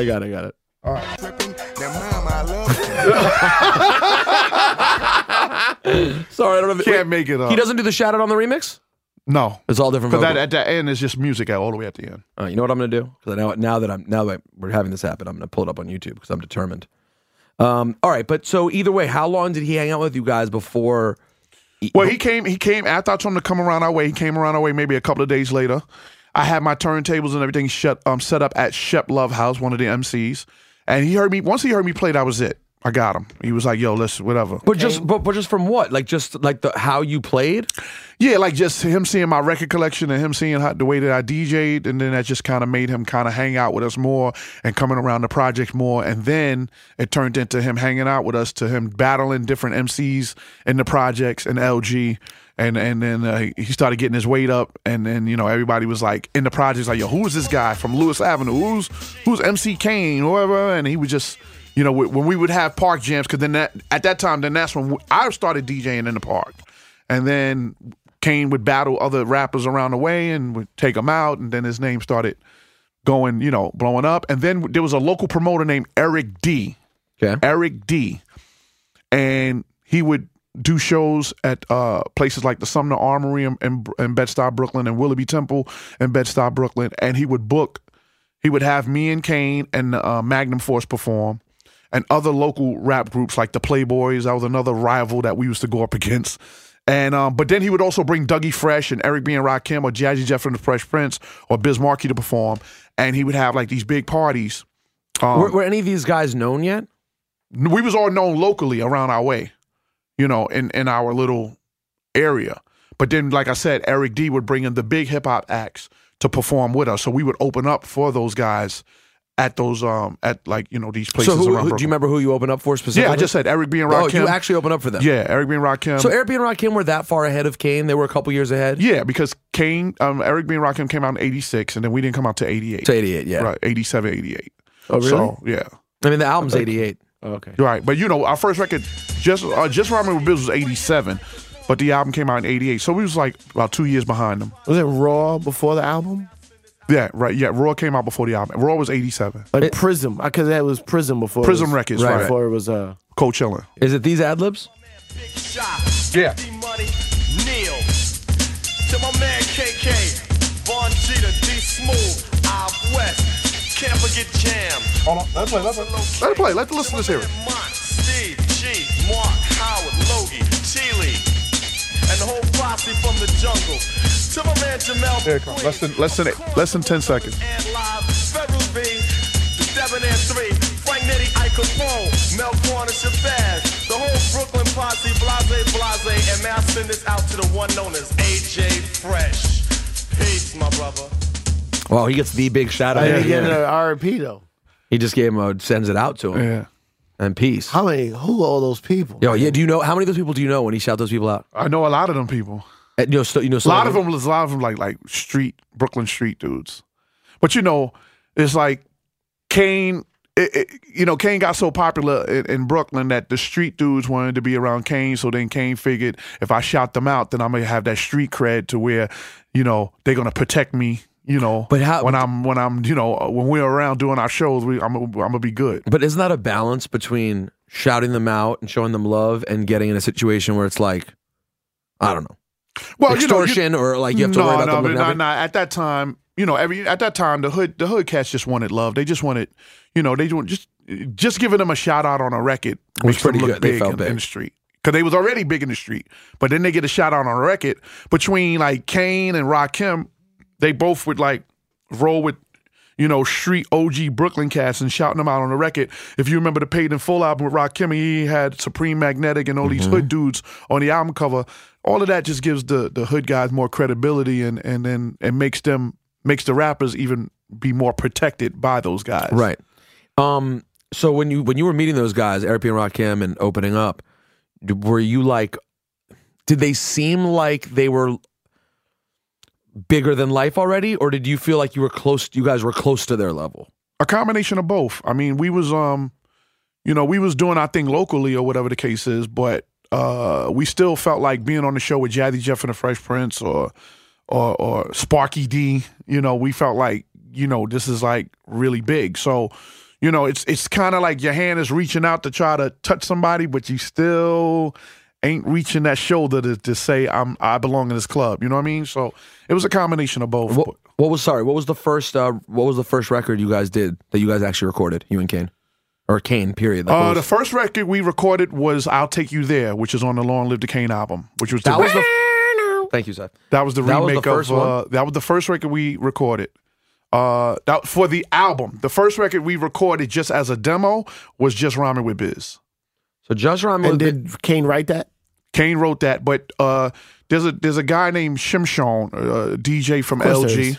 Sorry, I don't know. Can't make it up. He doesn't do the shout out on the remix. No, It's all different. because vocals. at the end is just music all the way at the end. You know what I'm going to do? Because now that we're having this happen, I'm going to pull it up on YouTube because I'm determined. All right, but so either way, how long did he hang out with you guys before? Well, he came after I told him to come around our way. He came around our way maybe a couple of days later. I had my turntables and everything set up at Shep Love House, one of the MCs, and once he heard me play, that was it. I got him. He was like, "Yo, let's whatever." But just from what? Like just like how you played? Yeah, like just him seeing my record collection and him seeing the way that I DJ'd, and then that just kind of made him kind of hang out with us more and coming around the project more. And then it turned into him hanging out with us, to him battling different MCs in the projects and LG. And then he started getting his weight up, and then, you know, everybody was like in the projects like, "Yo, who is this guy from Lewis Avenue? Who's MC Kane?" or whatever. And he would just, you know, when we would have park jams, because then at that time, that's when I started DJing in the park. And then Kane would battle other rappers around the way and would take them out, and then his name started going, you know, blowing up. And then there was a local promoter named Eric D. Okay. Eric D. And he would do shows at places like the Sumner Armory in Bed-Stuy, Brooklyn, and Willoughby Temple in Bed-Stuy, Brooklyn. And he would have me and Kane and Magnum Force perform, and other local rap groups like the Playboys. That was another rival that we used to go up against. And but then he would also bring Dougie Fresh and Eric B. and Rakim or Jazzy Jeff and the Fresh Prince or Biz Markie to perform. And he would have like these big parties. Were any of these guys known yet? We was all known locally around our way, you know, in our little area. But then, like I said, Eric D. would bring in the big hip hop acts to perform with us. So we would open up for those guys at those at like these places So around. do you remember who you opened up for specifically? Yeah, I just said Eric B and Rakim. Oh, you actually opened up for them. Yeah, Eric B and Rakim. So Eric B and Rakim were that far ahead of Kane? They were a couple years ahead? Yeah, because Kane, Eric B and Rakim came out in 86, and then we didn't come out to 88. To 88, yeah. Right, 87, 88. Oh, really? So, yeah. I mean, the album's 88. Okay. Right, but our first record, just Rhyming with Biz was 87, but the album came out in 88. So we was like about 2 years behind them. Was it Raw before the album? Yeah, right. Yeah, Raw came out before the album. Raw was 87. Like Prism, because that was Prism before. Prism Records, right. Before it was Cold Chillin'. Is it these ad-libs? Yeah. Neil. To my man KK, Von Cheetah, D Smooth, Out West, can't forget Jam. Hold on, let it play. Let the listeners hear it. Steve, G, Mark, Howard, Logie, Chile, and the whole posse from the jungle. To my man Jamel. Here it comes. Less than 10 seconds. And live, Federal B, the Debonair 3, Frank Nitty, Ike Capone, Mel Corner, Shabazz, the whole Brooklyn posse, Blase, and may I send this out to the one known as AJ Fresh. Peace, my brother. Well, he gets the big shout out. I didn't get an RP though. He just gave him sends it out to him. Yeah. And peace. Who are all those people? Yo, yeah. Do you know how many of those people do you know when he shout those people out? I know a lot of them people. You know, A lot of them like Brooklyn street dudes. But it's like Kane. Kane got so popular in Brooklyn that the street dudes wanted to be around Kane. So then Kane figured if I shout them out, then I'm gonna have that street cred to where they're gonna protect me. But how, when we're around doing our shows, I'm gonna be good. But isn't that a balance between shouting them out and showing them love and getting in a situation where it's like, I don't know. Well, extortion or like you have to worry about them. No. At that time, the hood cats just wanted love. They just wanted, just giving them a shout out on a record was makes them pretty look good. They big felt big in the street because they was already big in the street. But then they get a shout out on a record between like Kane and Rakim. They both would like roll with street OG Brooklyn cats and shouting them out on the record. If you remember the Paid in Full album with Rakim, he had Supreme Magnetic and all these hood dudes on the album cover. All of that just gives the hood guys more credibility and makes the rappers even be more protected by those guys. Right. So when you were meeting those guys, Eric B and Rakim, and opening up, were you like, did they seem like they were bigger than life already, or did you feel like you guys were close to their level? A combination of both. I mean, we was we was doing our thing locally or whatever the case is, but we still felt like being on the show with Jazzy Jeff and the Fresh Prince or Sparky D. We felt like this is like really big. So it's kind of like your hand is reaching out to try to touch somebody, but you still ain't reaching that shoulder to say I belong in this club. You know what I mean? So it was a combination of both. What was the first record you guys did that you guys actually recorded, you and Kane? Or Kane, period. The first record we recorded was "I'll Take You There," which is on the Long Live the Kane album, which was Thank you, Seth. That was the remake first of that was the first record we recorded. That for the album. The first record we recorded just as a demo was just Rhyming with Biz. So just Rhyming with Biz. Did Kane write that? Kane wrote that, but there's a guy named Shimshon, DJ from LG.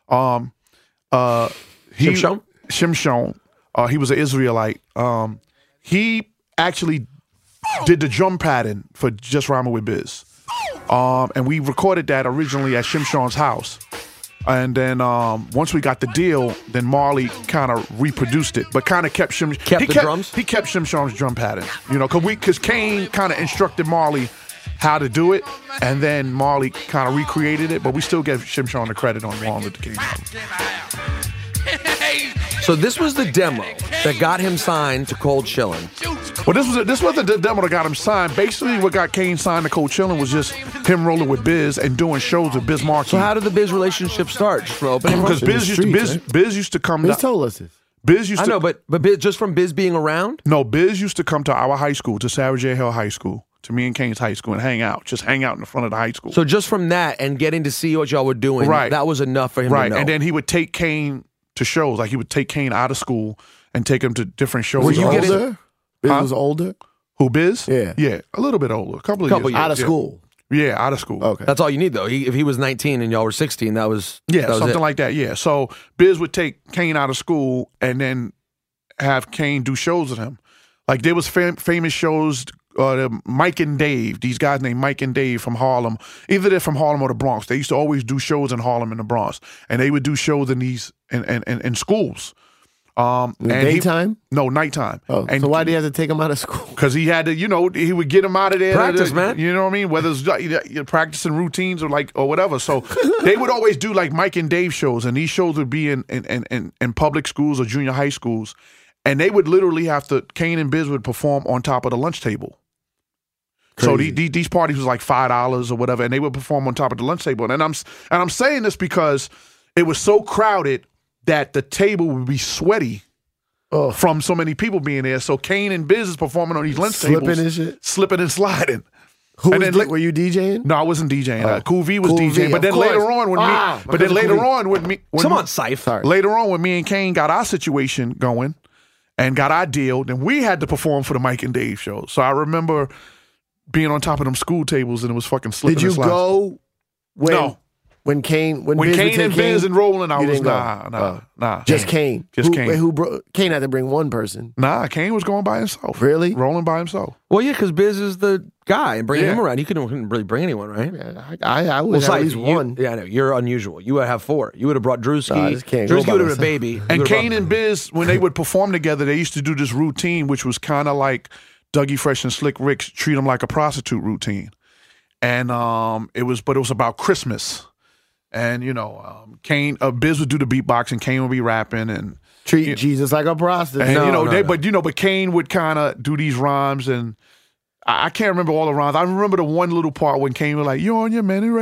Shimshon. He was an Israelite. He actually did the drum pattern for Just Rhyming with Biz. And we recorded that originally at Shimshon's house. And then once we got the deal, then Marley kind of reproduced it, but kind of kept drums? He kept Shimshon's drum pattern, because Kane kind of instructed Marley how to do it, and then Marley kind of recreated it, but we still give Shimshon the credit on Long Live the Kane album. So this was the demo that got him signed to Cold Chillin'. Well, this was the demo that got him signed. Basically, what got Kane signed to Cold Chillin' was just him rolling with Biz and doing shows with Biz Markie. So how did the Biz relationship start? Just from opening? Because Biz used to come. Biz told us this. Biz used I know, but Biz, just from Biz being around? No, Biz used to come to our high school, to Sarah J. Hill High School, to me and Kane's high school, and hang out in the front of the high school. So just from that and getting to see what y'all were doing, that was enough for him to know. And then he would take Kane to shows. Like he would take Kane out of school and take him to different shows. Were you older? Biz was older? Who, Biz? Yeah. Yeah, a little bit older. A couple of years. Out of school. Yeah, out of school. Okay. That's all you need, though. If he was 19 and y'all were 16, that was Something it. like that. Yeah. So Biz would take Kane out of school and then have Kane do shows with him. Like there was famous shows. Mike and Dave, these guys named Mike and Dave from Harlem. Either they're from Harlem or the Bronx. They used to always do shows in Harlem and the Bronx, and they would do shows in these in schools. Daytime? No, nighttime. Oh, and so why do you have to take him out of school? because he had to, he would get him out of there. Practice, man. You know what I mean? Whether it's you're practicing routines or whatever. So they would always do like Mike and Dave shows, and these shows would be in public schools or junior high schools, and they would literally have to. Kane and Biz would perform on top of the lunch table. So these parties was like $5 or whatever, and they would perform on top of the lunch table. And I'm saying this because it was so crowded that the table would be sweaty. From so many people being there. So Kane and Biz is performing on these lunch tables. And shit? Slipping and sliding. Were you DJing? No, I wasn't DJing. Cool V was Cool DJing. V, But then of course. later on with me... Come on, Syph. Later on when me and Kane got our situation going and got our deal, then we had to perform for the Mike and Dave show. So I remember being on top of them school tables and it was fucking slipping Did you and sliding. go when... No. When Kane When Biz would Kane take and Biz and Rolling, I you was didn't go? nah. Just Kane. Just Kane. Kane had to bring one person. Nah, Kane was going by himself. Really? Rolling by himself. Well, yeah, because Biz is the guy, and bringing Yeah. him around, you couldn't really bring anyone, right? I would have Syph, at least you- one. Yeah, I know. You're unusual. You would have 4. You would have brought Drewski. I just can't go Drewski by would have been a myself. baby. You And would've Kane brought- and Biz, when they would perform together, they used to do this routine, which was kind of like Dougie Fresh and Slick Rick's Treat 'Em Like a Prostitute routine. And it was about Christmas. And, Biz would do the beatboxing, Kane would be rapping, and Treat Jesus like a prostitute. and but Kane would kind of do these rhymes, and I can't remember all the rhymes. I remember the one little part when Kane was like, "You're on your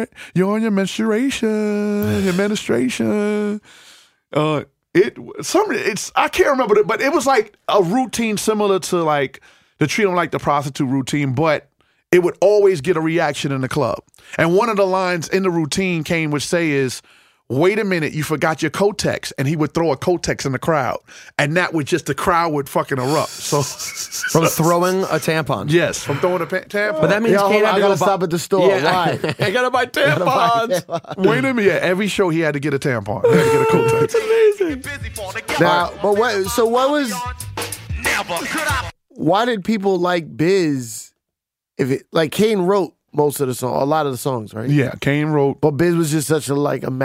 menstruation, your menstruation." I can't remember it, but it was like a routine similar to like the Treat 'Em Like the Prostitute routine, but it would always get a reaction in the club. And one of the lines in the routine Kane would say is, "Wait a minute, you forgot your Kotex," and he would throw a Kotex in the crowd, and that would the crowd would fucking erupt. So From throwing a tampon. yes, from throwing a tampon. But that means Yo, Kane had I to gotta go buy- stop at the store. Yeah, Why? I gotta buy tampons. Wait a minute, yeah, every show he had to get a tampon. He had to get a Kotex. Now, but what was? Why did people like Biz? Kane wrote most of the song, a lot of the songs, right? Yeah, Kane wrote. But Biz was just such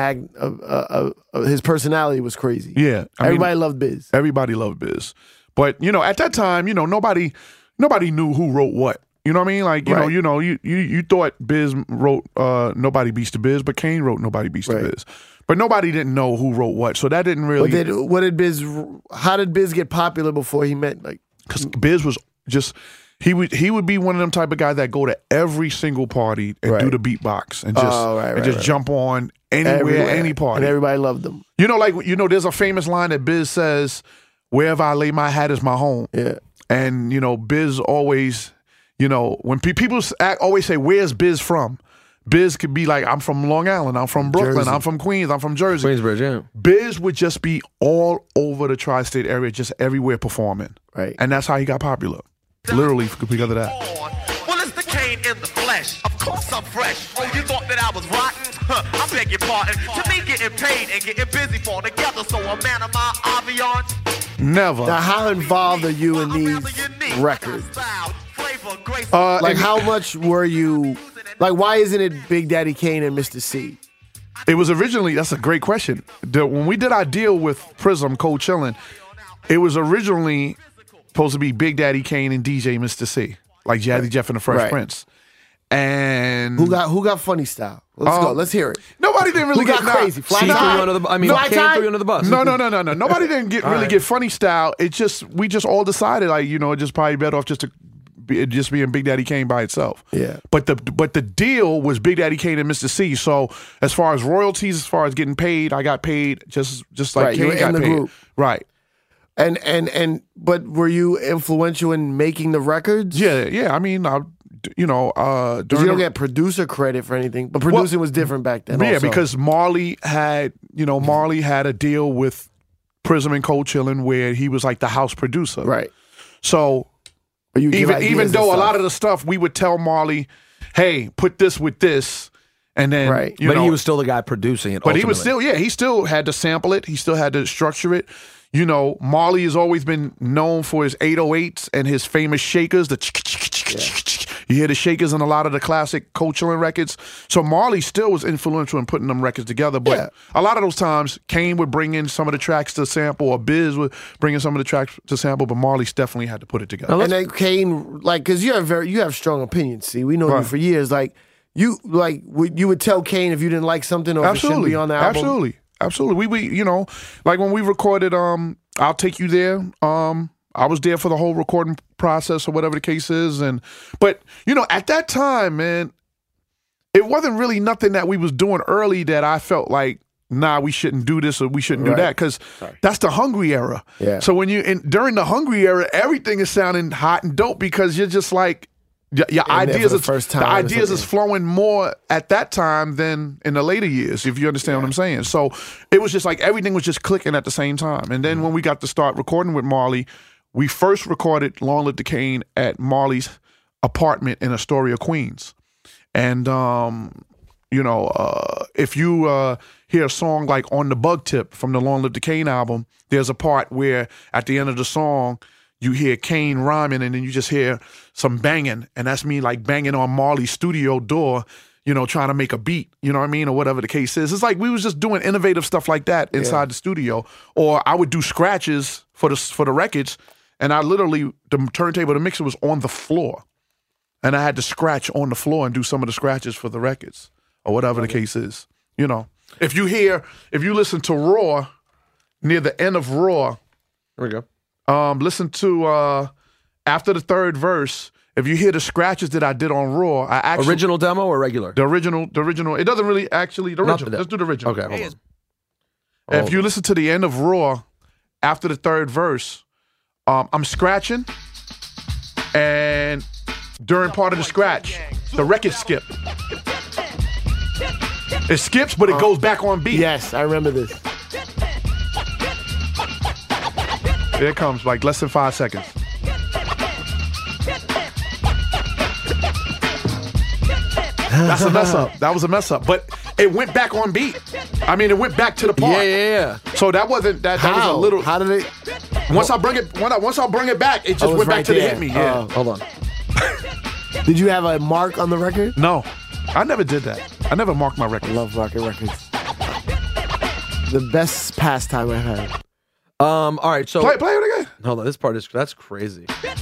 his personality was crazy. Yeah, Everybody loved Biz. Everybody loved Biz. But, at that time, nobody knew who wrote what. You know what I mean? Like, Right. you thought Biz wrote Nobody Beats the Biz, but Kane wrote Nobody Beats the Right. Biz. But nobody didn't know who wrote what. So that didn't really... How did Biz get popular before he met, Because Biz was just... He would be one of them type of guys that go to every single party and Right. do the beatbox and just jump on anywhere, everywhere, any party. and everybody loved him. There's a famous line that Biz says, "Wherever I lay my hat is my home." Yeah. And, Biz always, when people always say, "Where's Biz from?" Biz could be like, "I'm from Long Island, I'm from Brooklyn, Jersey. I'm from Queens, I'm from Jersey." Queensbridge, yeah. Biz would just be all over the tri-state area, just everywhere performing. Right. And that's how he got popular. Literally because of that. Well, it's the Kane in the flesh. Of course I'm fresh. Oh, you thought that I was rotten? I beg your pardon. To me, getting paid and getting busy fall together. So a man of my aviance. Never. Now, how involved are you in these records? How much were you? Why isn't it Big Daddy Kane and Mr. C? It was originally, that's a great question. When we did our deal with Prism, Cold Chillin', it was originally supposed to be Big Daddy Kane and DJ Mr. C, like Jazzy Jeff and the Fresh Right. Prince. And Who got funny style? Let's go. Let's hear it. nobody didn't really Who got crazy? Fly Kane threw Tie? you under the Fly Kane Tie? threw you under the bus. No. Nobody didn't get funny style. We just all decided it's just probably better off just being Big Daddy Kane by itself. Yeah. But the deal was Big Daddy Kane and Mr. C. So as far as royalties, as far as getting paid, I got paid just like Right, you Kane were got in the paid. group. Right. But were you influential in making the records? Yeah. I mean, Because you don't get producer credit for anything, but producing was different back then. Yeah, also. because Marley had a deal with Prism and Cold Chillin' where he was like the house producer. right. So Or you give ideas even and though a stuff. lot of the stuff we would tell Marley, hey, put this with this, and then Right. you but know, he was still the guy producing it. but he was ultimately. still, he still had to sample it. He still had to structure it. You know, Marley has always been known for his 808s and his famous shakers. You hear the shakers in a lot of the classic Coachella records. So Marley still was influential in putting them records together. But a lot of those times, Kane would bring in some of the tracks to sample, or Biz would bring in some of the tracks to sample. But Marley definitely had to put it together. And then Kane, like, because you have strong opinions. See, we know you Right. for years. Like, you would tell Kane if you didn't like something or if it shouldn't be on the album. Absolutely. We you know, like when we recorded I'll Take You There, I was there for the whole recording process or whatever the case is. But you know, at that time, man, it wasn't really nothing that we was doing early that I felt like, nah, we shouldn't do this or we shouldn't do that, because that's the Hungry era. Yeah. So when during the Hungry era, everything is sounding hot and dope because you're just like, your And then ideas for the is first time, the it was ideas like- is flowing more at that time than in the later years, if you understand what I'm saying. So it was just like everything was just clicking at the same time. And then when we got to start recording with Marley, we first recorded Long Live the Kane at Marley's apartment in Astoria, Queens. And you know, if you hear a song like On the Bug Tip from the Long Live the Kane album, there's a part where at the end of the song, you hear Kane rhyming, and then you just hear some banging, and that's me like banging on Marley's studio door, you know, trying to make a beat, you know what I mean, or whatever the case is. It's like we was just doing innovative stuff like that inside the studio, or I would do scratches for the records, and I literally, the turntable, the mixer was on the floor, and I had to scratch on the floor and do some of the scratches for the records, or whatever the case is. You know, if you listen to Raw, near the end of Raw, There we go. listen to after the third verse. If you hear the scratches that I did on Raw, I actually Original demo or regular? the original. It doesn't really actually the Not original. the- Let's do the original. Okay, hold on. If you listen to the end of Raw, after the third verse, I'm scratching, and during part of the scratch, the record skipped. It skips, but it goes back on beat. Yes, I remember this. Here it comes, like less than 5 seconds. That's a mess up. That was a mess up. But it went back on beat. I mean, it went back to the part. Yeah. So that wasn't that. That was a little. How did it? Once I bring it back, it just Oh, it was went back right to the there. hit me. Yeah. Hold on. Did you have a mark on the record? No, I never did that. I never marked my record. I love Rocket Records. The best pastime I've had. All right, so Play it again. hold on. This part that's crazy.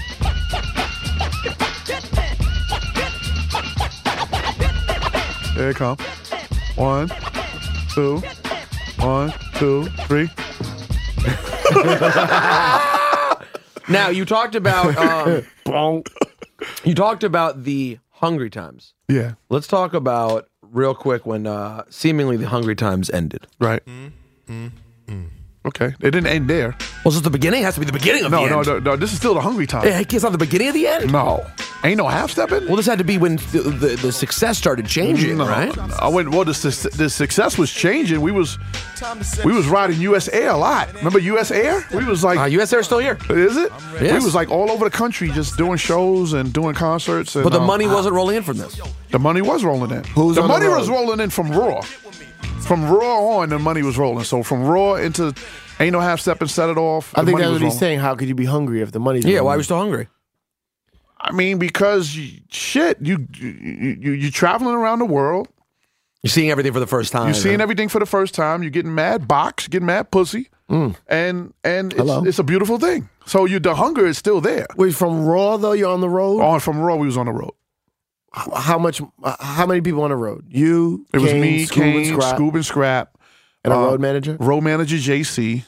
Here it comes. 1, 2, 1, 2, 3. Now you talked about you talked about the Hungry Times. Yeah. Let's talk about real quick when seemingly the Hungry Times ended. Right. Okay. It didn't end there. Was this the beginning? It has to be the beginning of the end. No. This is still the Hungry Time. Hey, it's not the beginning of the end. No. Ain't no half stepping. Well, this had to be when the success started changing, right? I went. Well, the success was changing. We was riding U.S. Air a lot. Remember U.S. Air? We was like, U.S. Air is still here, is it? Yes. We was like all over the country, just doing shows and doing concerts. And, but the money wasn't rolling in from this. the money was rolling in. Who's the on the money road? was rolling in from Raw. From Raw on, the money was rolling. So from Raw into Ain't No Half Step and Set It Off. I the think money that's was what he's rolling. saying. How could you be hungry if the money's Yeah, rolling why are in? we still hungry? I mean, because you traveling around the world. You're seeing everything for the first time. You're seeing everything for the first time. You're getting mad box, getting mad pussy, and Hello? it's a beautiful thing. So the hunger is still there. Wait, from Raw though, you're on the road. From Raw, we was on the road. How many people on the road? You, It was Kane, me, Scoob, Kane, and Scrap, Scoob, and Scrap, and a road manager. road manager JC,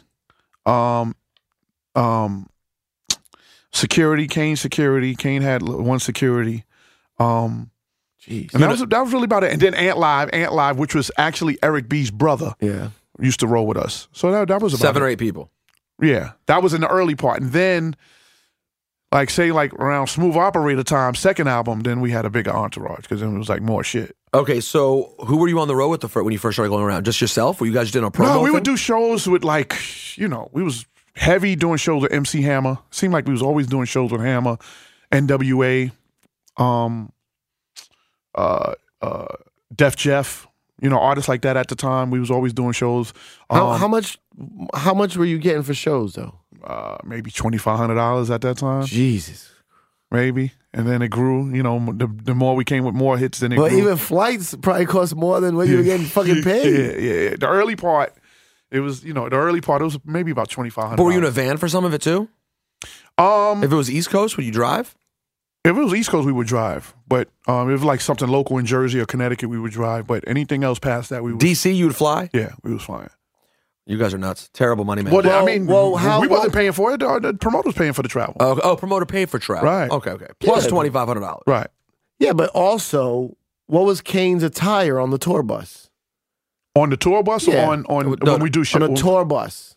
security, Kane security. Kane had one security. Jeez. And that was really about it. And then Ant Live, which was actually Eric B's brother, Yeah. used to roll with us. So that was about 7 it. or 8 people. Yeah, that was in the early part. And then, like around Smooth Operator time, second album, then we had a bigger entourage because then it was like more shit. Okay, so who were you on the road with when you first started going around? Just yourself? Were you guys doing a promo? No, we would thing? do shows with we was heavy doing shows with MC Hammer. Seemed like we was always doing shows with Hammer, NWA, Def Jeff, artists like that at the time. We was always doing shows. How much were you getting for shows though? Maybe $2,500 at that time. Jesus. Maybe. And then it grew, the more we came with more hits, then it But grew. even flights probably cost more than what you were getting fucking paid. Yeah. The early part, it was, it was maybe about $2,500. But were you in a van for some of it too? If it was East Coast, would you drive? If it was East Coast, we would drive. But if it was like something local in Jersey or Connecticut, we would drive. But anything else past that, we would. DC, you would fly? Yeah, we was flying. You guys are nuts. Terrible money, man. Well, how- we wasn't paying for it. The promoter was paying for the travel. Promoter paid for travel. Right. Okay. Plus Yeah. $2,500. Right. Yeah, but also, what was Kane's attire on the tour bus? On the tour bus Yeah. or on when we do shit? On a tour bus.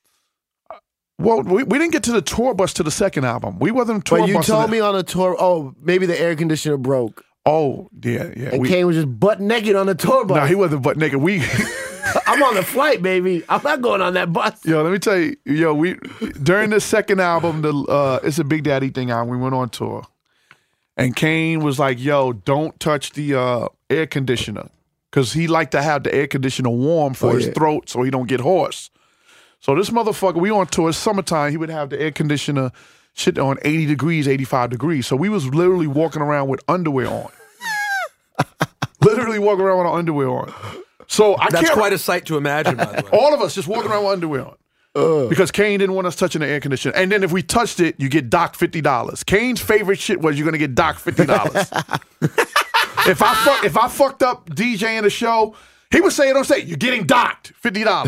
Well, we didn't get to the tour bus to the second album. We wasn't tour But you busing told it. me on a tour, maybe the air conditioner broke. Oh, yeah. And Kane was just butt naked on the tour bus. No, he wasn't butt naked. We... I'm on the flight, baby. I'm not going on that bus. Yo, let me tell you, we during the second album, It's a Big Daddy Thing album, we went on tour. And Kane was like, yo, don't touch the air conditioner. Because he liked to have the air conditioner warm for his throat so he don't get hoarse. So this motherfucker, we on tour, summertime, he would have the air conditioner shit on 80 degrees, 85 degrees. So we was literally walking around with underwear on. Literally walking around with our underwear on. So That's quite a sight to imagine, by the way. all of us just walking around with underwear on. Because Kane didn't want us touching the air conditioner. And then if we touched it, you get docked $50. Kane's favorite shit was you're going to get docked $50. If I fucked up DJing the show, he would say, don't say, you're getting docked $50.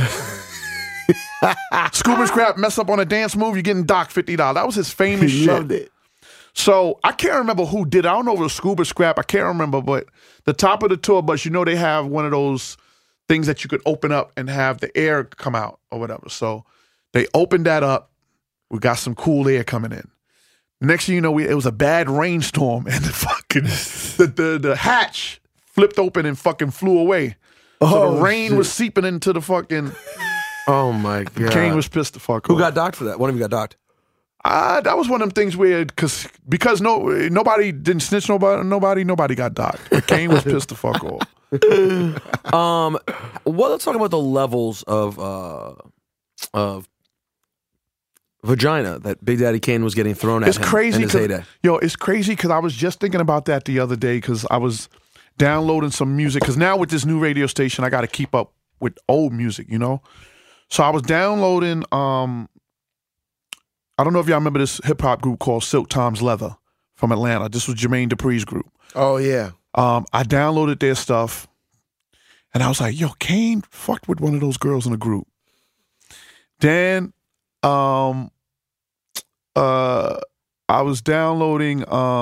Scuba Scrap mess up on a dance move, you're getting docked $50. That was his famous He shit. loved it. So I can't remember who did it. I don't know if it was Scuba Scrap. I can't remember, but the top of the tour bus, they have one of those things that you could open up and have the air come out or whatever. So they opened that up. We got some cool air coming in. Next thing you know, it was a bad rainstorm and the fucking the hatch flipped open and fucking flew away. So the rain was seeping into the fucking. Oh my God. Kane was pissed the fuck Who off. got docked for that? One of you got docked. That was one of them things where because nobody didn't snitch nobody got docked. But Kane was pissed the fuck off. Well, let's talk about the levels of vagina that Big Daddy Kane was getting thrown at It's him crazy. in his heyday. It's crazy because I was just thinking about that the other day because I was downloading some music. Because now with this new radio station, I got to keep up with old music, So I was downloading. I don't know if y'all remember this hip hop group called Silk Tom's Leather from Atlanta. This was Jermaine Dupri's group. Oh, yeah. I downloaded their stuff, and I was like, "Yo, Kane fucked with one of those girls in the group." Then, I was downloading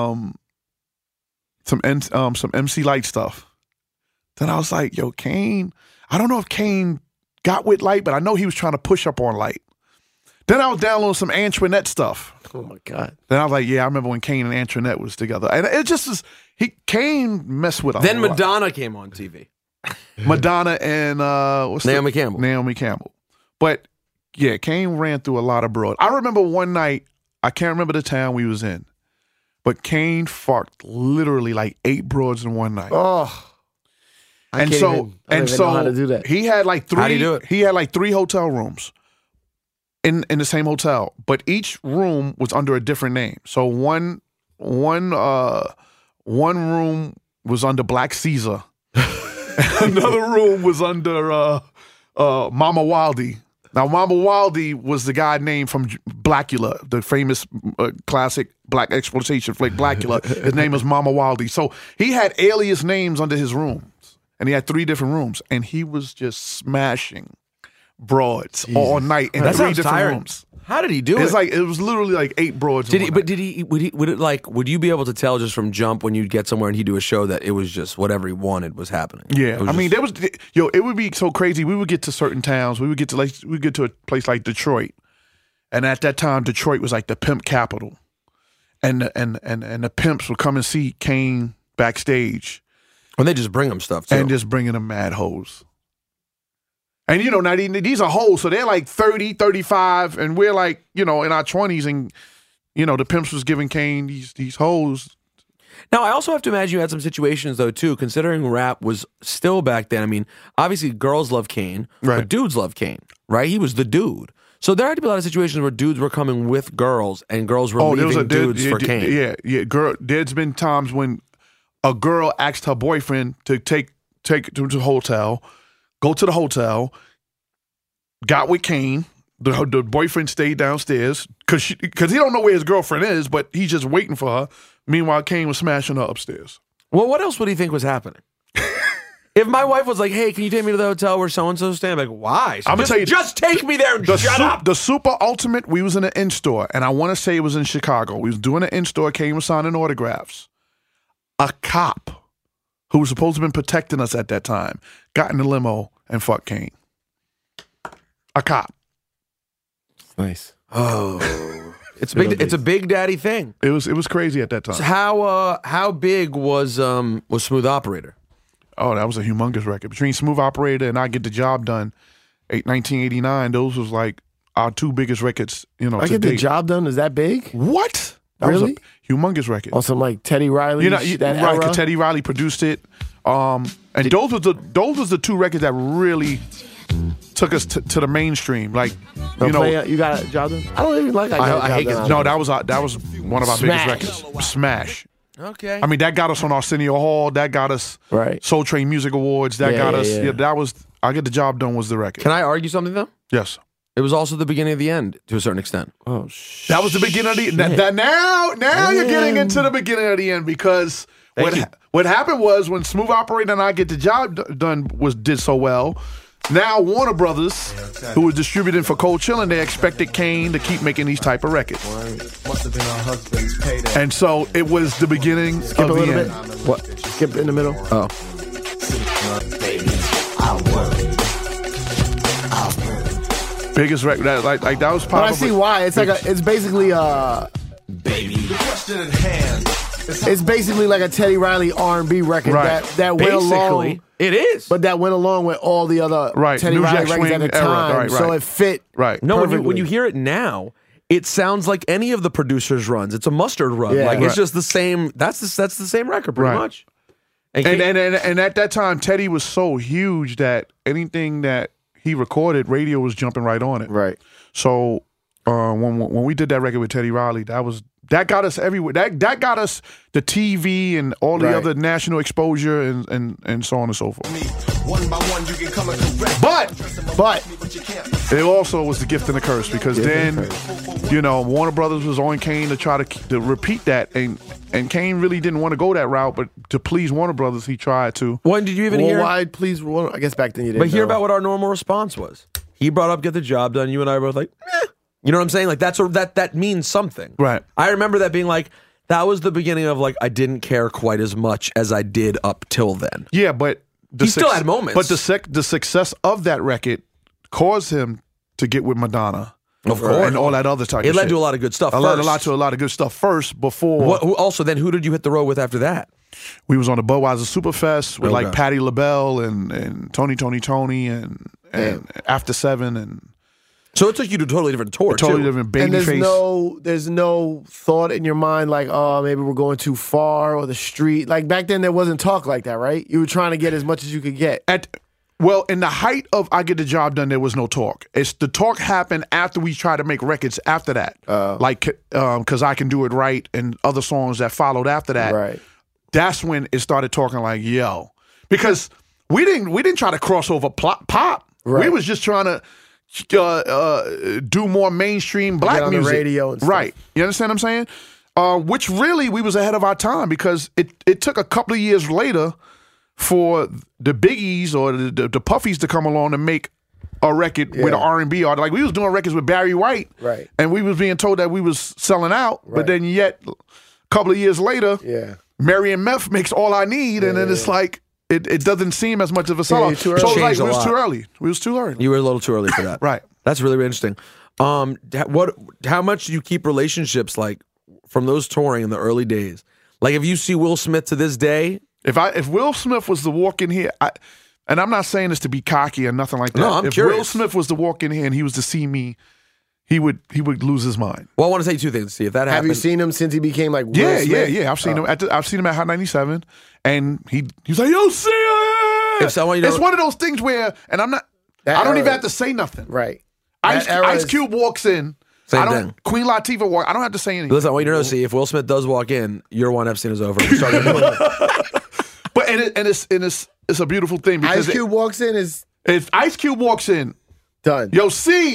some MC Light stuff. Then I was like, "Yo, Kane." I don't know if Kane got with Light, but I know he was trying to push up on Light. Then I was downloading some Antoinette stuff. Oh, my God. Then I was like, yeah, I remember when Kane and Antoinette was together. And it just is, Kane messed with him. Then Madonna came on TV. Madonna and, Naomi Campbell. Naomi Campbell. But, yeah, Kane ran through a lot of broad. I remember one night, I can't remember the town we was in, but Kane fucked literally like 8 broads in one night. Oh. I and can't so, even- I don't even know how to do that. he had like 3. How'd he do it? He had like 3 hotel rooms. In the same hotel, but each room was under a different name. So one room was under Black Caesar. Another room was under Mama Wildy. Now Mama Wildy was the guy named from Blackula, the famous classic black exploitation flick Blackula. His name was Mama Wildy. So he had alias names under his rooms, and he had 3 different rooms, and he was just smashing broads all night in That 3 sounds different tiring. rooms. How did he do It's it? like it was literally like 8 broads. Did in he? one But night. did he? Would you be able to tell just from jump when you'd get somewhere and he'd do a show that it was just whatever he wanted was happening? Yeah, It was I mean, just- there was it would be so crazy. We would get to certain towns. We would get to a place like Detroit, and at that time, Detroit was like the pimp capital, and the pimps would come and see Kane backstage when they just bring him stuff too. and just bringing them mad hoes. And now these are hoes, so they're like 30, 35, and we're like in our 20s, and the pimps was giving Kane these hoes. Now, I also have to imagine you had some situations, though, too, considering rap was still back then. I mean, obviously, girls love Kane, Right. but dudes love Kane, right? He was the dude. So there had to be a lot of situations where dudes were coming with girls and girls were leaving dudes for Kane. Yeah. Girl, there's been times when a girl asked her boyfriend to take to the hotel, go to the hotel, got with Kane. The boyfriend stayed downstairs because he don't know where his girlfriend is, but he's just waiting for her. Meanwhile, Kane was smashing her upstairs. Well, what else would he think was happening? If my wife was like, "Hey, can you take me to the hotel where so and so staying?" I'm like, "Why?" I'm gonna tell you, just take me there and shut up. The Super Ultimate, we was in an in-store, and I want to say it was in Chicago. We was doing an in-store, Kane was signing autographs. A cop who was supposed to have been protecting us at that time got in the limo and fucked Kane. A cop. Nice. Oh, it's a big daddy thing. It was crazy at that time. So how big was Smooth Operator? Oh, that was a humongous record. Between Smooth Operator and I Get the Job Done, 1989, those was like our two biggest records, I to Get the date. Job Done. Is that big? What? That Really? was a humongous record. On some like Teddy Riley, that right, era? 'cause Teddy Riley produced it. And those was the two records that really took us to the mainstream. Like, You got a Job Done? I don't even like I hate Job it. Done. no, that was one of our Smash. biggest records. Smash. Okay. I mean, that got us on Arsenio Hall. That got us Right. Soul Train Music Awards. That Yeah, got yeah, us. yeah. Yeah, that was. I Get the Job Done was the record. Can I argue something though? Yes. It was also the beginning of the end to a certain extent. Oh, That was the beginning of the now you're getting into the beginning of the end because what happened was when Smooth Operator and I Get the Job Done did so well. Now Warner Brothers, who was distributing for Cold Chillin', they expected Kane to keep making these type of records. Must have been her husband's payday. And so it was the beginning Skip of a the little end. bit. What? Skip in the middle. Oh. Biggest record that that was But probably. I see why. It's basically The question at hand is it's basically like a Teddy Riley R&B record Right. that went along. Basically, it is. But that went along with all the other Right. Teddy New Riley Jack records at the Swing era. time, Right, so right. it fit. Right. No, when perfectly. you hear it now, it sounds like any of the producers' runs. It's a mustard run. Yeah. Like Right. it's just the same. That's the same record, pretty Right. much. And at that time, Teddy was so huge that anything that he recorded, radio was jumping right on it. Right. So when we did that record with Teddy Riley, that got us everywhere. That got us the TV and all the Right. other national exposure and so on and so forth. me. One by one, you can come and correct. But But you can't. it also was the gift and the curse because then, Warner Brothers was on Kane to try to repeat that, and Kane really didn't want to go that route, but to please Warner Brothers, he tried to. When did you even Well, hear? why? Please. Well, I guess back then you didn't. But hear know. about what our normal response was. He brought up "Get the Job Done." You and I were both like, "Eh." You know what I'm saying? Like that means something, Right. I remember that being like that was the beginning of like I didn't care quite as much as I did up till then. Yeah, but He still had moments. But the success of that record caused him to get with Madonna, Of course. and all that other type. It of led shit. to a lot of good stuff. A lot of good stuff first. Before Also, then who did you hit the road with after that? we was on the Budweiser Superfest with like Okay. Patti LaBelle and Tony and After Seven and So it took you to a totally different tour. totally too. different And Babyface. there's no thought in your mind like, oh, maybe we're going too far or the street. Like back then, there wasn't talk like that, right? You were trying to get as much as you could get. In the height of I Get the Job Done, there was no talk. It's the talk happened after we tried to make records after that, because I Can Do It Right and other songs that followed after that. Right. That's when it started talking like, yo, because we didn't try to cross over pop. Right. We was just trying to do more mainstream black Get on the music, radio and stuff. right? You understand what I'm saying? Which really we was ahead of our time because it took a couple of years later for the Biggies or the Puffies to come along and make a record with an R&B artist. Like we was doing records with Barry White, Right. and we was being told that we was selling out, Right. but then yet a couple of years later, Yeah. Marion Meth makes All I Need, and then it's like it doesn't seem as much of a you're sellout. too early. So it was like Changed a we was lot. too early. We was too early. You were a little too early for that. Right. That's really interesting. How much do you keep relationships like from those touring in the early days? Like if you see Will Smith to this day, If Will Smith was to walk in here, and I'm not saying this to be cocky or nothing like that. No, I'm if curious. Will Smith was to walk in here and he was to see me, he would lose his mind. Well, I want to say two things. See if that Have happens. you seen him since he became like Will Yeah, Smith? yeah. I've seen him. I've seen him at Hot 97, and he's like, "Yo, see ya!" If someone, you know- It's one of those things where, and I'm not. That I don't era- even have to say nothing. Right. Ice That era Ice is- Cube walks in. Same I don't. thing. Queen Latifah walk. I don't have to say anything. Listen, I want you to know. See if Will Smith does walk in, your Juan Epstein is over. You started doing it. But it's a beautiful thing because Ice Cube walks in is if Ice Cube walks in, done. yo,